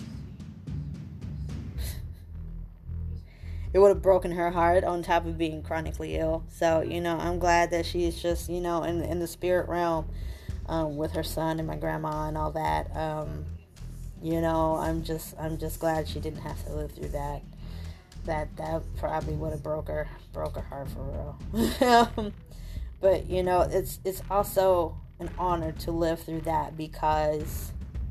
it would have broken her heart on top of being chronically ill. So, you know, I'm glad that she's just, you know, in in the spirit realm um, with her son and my grandma and all that. Um, you know, I'm just I'm just glad she didn't have to live through that. That that probably would have broke her broke her heart for real. But, you know, it's it's also an honor to live through that because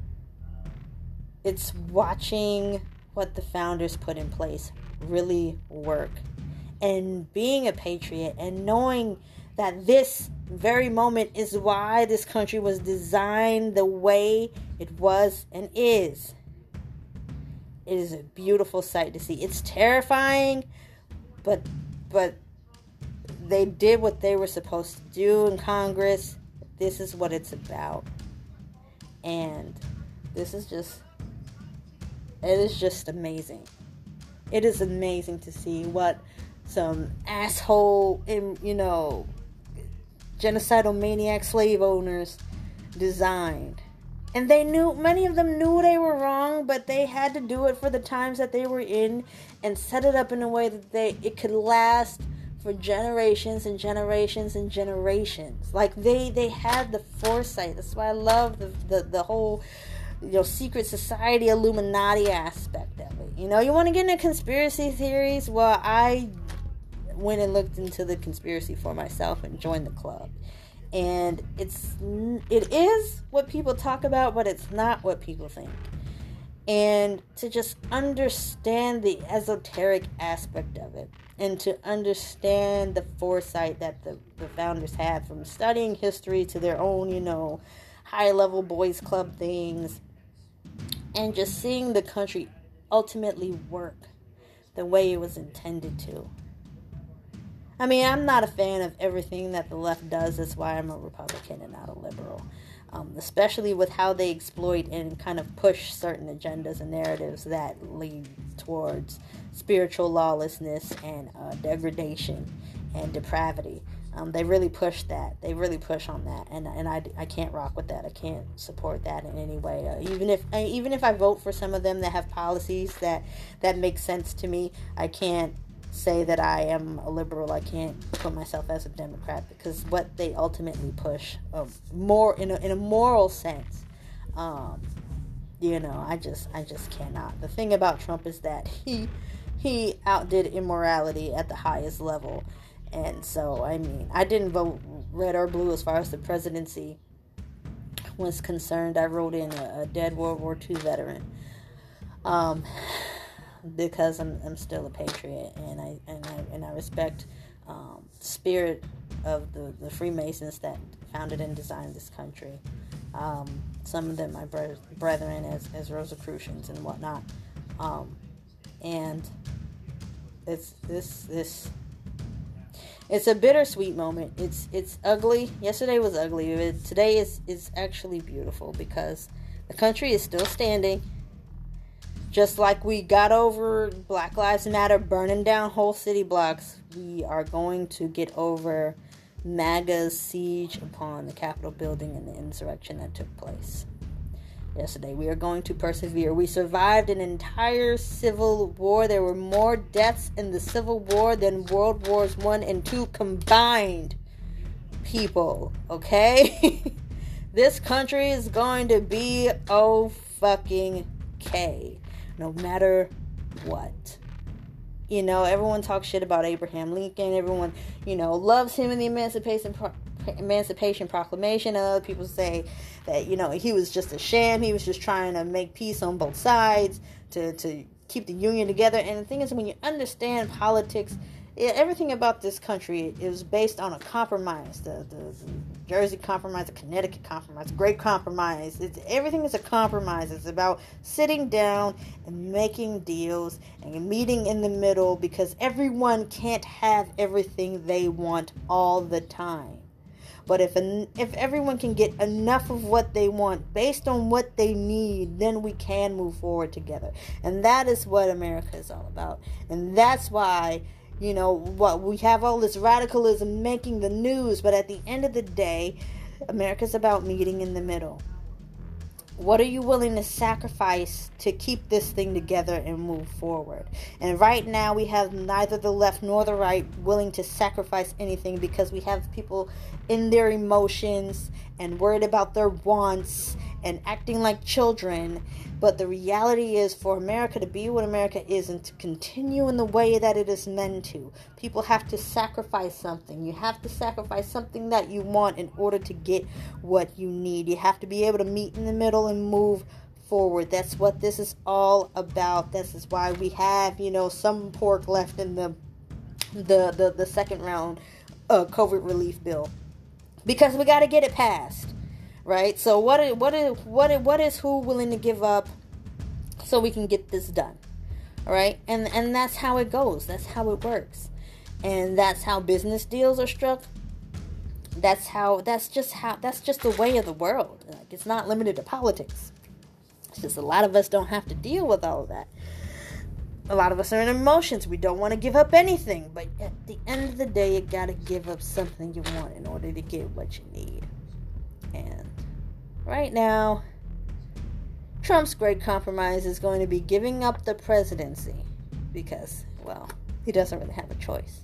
it's watching what the founders put in place really work, and being a patriot and knowing that this very moment is why this country was designed the way it was and is. It is a beautiful sight to see. It's terrifying, but but they did what they were supposed to do in Congress. This is what it's about. And this is just it is just amazing. It is amazing to see what some asshole, you know, genocidal maniac slave owners designed. And they knew, many of them knew they were wrong, but they had to do it for the times that they were in and set it up in a way that they it could last for generations and generations and generations. Like they, they had the foresight. That's why I love the, the, the whole, you know, secret society Illuminati aspect of it. You know, you want to get into conspiracy theories? Well, I went and looked into the conspiracy for myself and joined the club. And it's it is what people talk about, but it's not what people think. and to just understand the esoteric aspect of it, and to understand the foresight that the, the founders had, from studying history to their own, you know, high-level boys club things, and just seeing the country ultimately work the way it was intended to. I mean, I'm not a fan of everything that the left does. That's why I'm a Republican and not a liberal. Um, especially with how they exploit and kind of push certain agendas and narratives that lead towards spiritual lawlessness and uh, degradation and depravity. Um, they really push that. They really push on that, and and I, I can't rock with that. I can't support that in any way. Uh, even if I, even if I vote for some of them that have policies that that make sense to me, I can't say that I am a liberal. I can't put myself as a Democrat, because what they ultimately push, uh, more in a, in a moral sense, um, you know, I just I just cannot. The thing about Trump is that he he outdid immorality at the highest level, and so I mean, I didn't vote red or blue as far as the presidency was concerned. I wrote in a, a dead World War Two veteran. Um. Because I'm I'm still a patriot, and I and I and I respect um, the spirit of the, the Freemasons that founded and designed this country. Um, some of them my bre- brethren as as Rosicrucians and whatnot, um, and it's this this it's a bittersweet moment. It's it's ugly. Yesterday was ugly. It, today is is actually beautiful, because the country is still standing. Just like we got over Black Lives Matter burning down whole city blocks, we are going to get over MAGA's siege upon the Capitol building and the insurrection that took place yesterday. We are going to persevere. We survived an entire civil war. There were more deaths in the Civil War than World Wars One and Two combined, people, okay? This country is going to be oh fucking okay. No matter what. You know, everyone talks shit about Abraham Lincoln. Everyone, you know, loves him in the Emancipation Pro- Emancipation Proclamation. Other people say that, you know, he was just a sham. He was just trying to make peace on both sides to, to keep the Union together. And the thing is, when you understand politics, it, everything about this country is based on a compromise. The, the, the Jersey Compromise, the Connecticut Compromise, Great Compromise. It's, everything is a compromise. It's about sitting down and making deals and meeting in the middle, because everyone can't have everything they want all the time. But if an, if everyone can get enough of what they want based on what they need, then we can move forward together. And that is what America is all about. And that's why, you know, what we have all this radicalism making the news, but at the end of the day, America's about meeting in the middle. What are you willing to sacrifice to keep this thing together and move forward? And right now, we have neither the left nor the right willing to sacrifice anything, because we have people in their emotions and worried about their wants and acting like children. But the reality is, for America to be what America is and to continue in the way that it is meant to, people have to sacrifice something. You have to sacrifice something that you want in order to get what you need. You have to be able to meet in the middle and move forward. That's what this is all about. This is why we have, you know, some pork left in the the the, the second round uh, COVID relief bill, because we got to get it passed. Right? So what is, what is, what is, what is who willing to give up so we can get this done? All right? And and that's how it goes. That's how it works. And that's how business deals are struck. That's how that's just how that's just the way of the world. Like, it's not limited to politics. It's just a lot of us don't have to deal with all of that. A lot of us are in emotions. We don't want to give up anything, but at the end of the day, you got to give up something you want in order to get what you need. And right now, Trump's great compromise is going to be giving up the presidency, because, well, he doesn't really have a choice.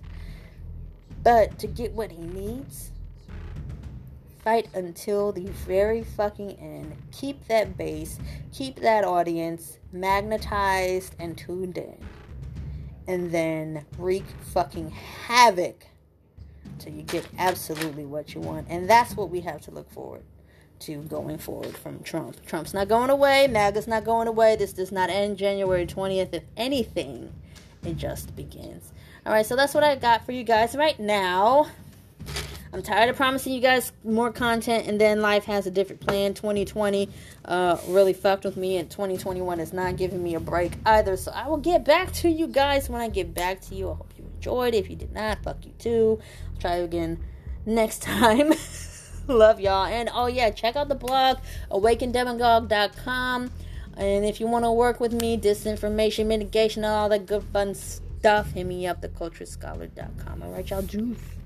But to get what he needs, fight until the very fucking end. Keep that base, keep that audience magnetized and tuned in. And then wreak fucking havoc till you get absolutely what you want. And that's what we have to look forward to going forward from Trump. Trump's not going away. MAGA's not going away. This does not end January twentieth. If anything, it just begins. All right, so that's what I got for you guys right now. I'm tired of promising you guys more content, and then life has a different plan. twenty twenty uh, really fucked with me, and twenty twenty-one is not giving me a break either. So I will get back to you guys when I get back to you. I hope you enjoyed. If you did not, fuck you too. I'll try again next time. Love y'all. And oh yeah, check out the blog, awaken demagogue dot com. And if you want to work with me, disinformation mitigation, all that good fun stuff, hit me up, the culture scholar dot com. Alright, y'all, juice.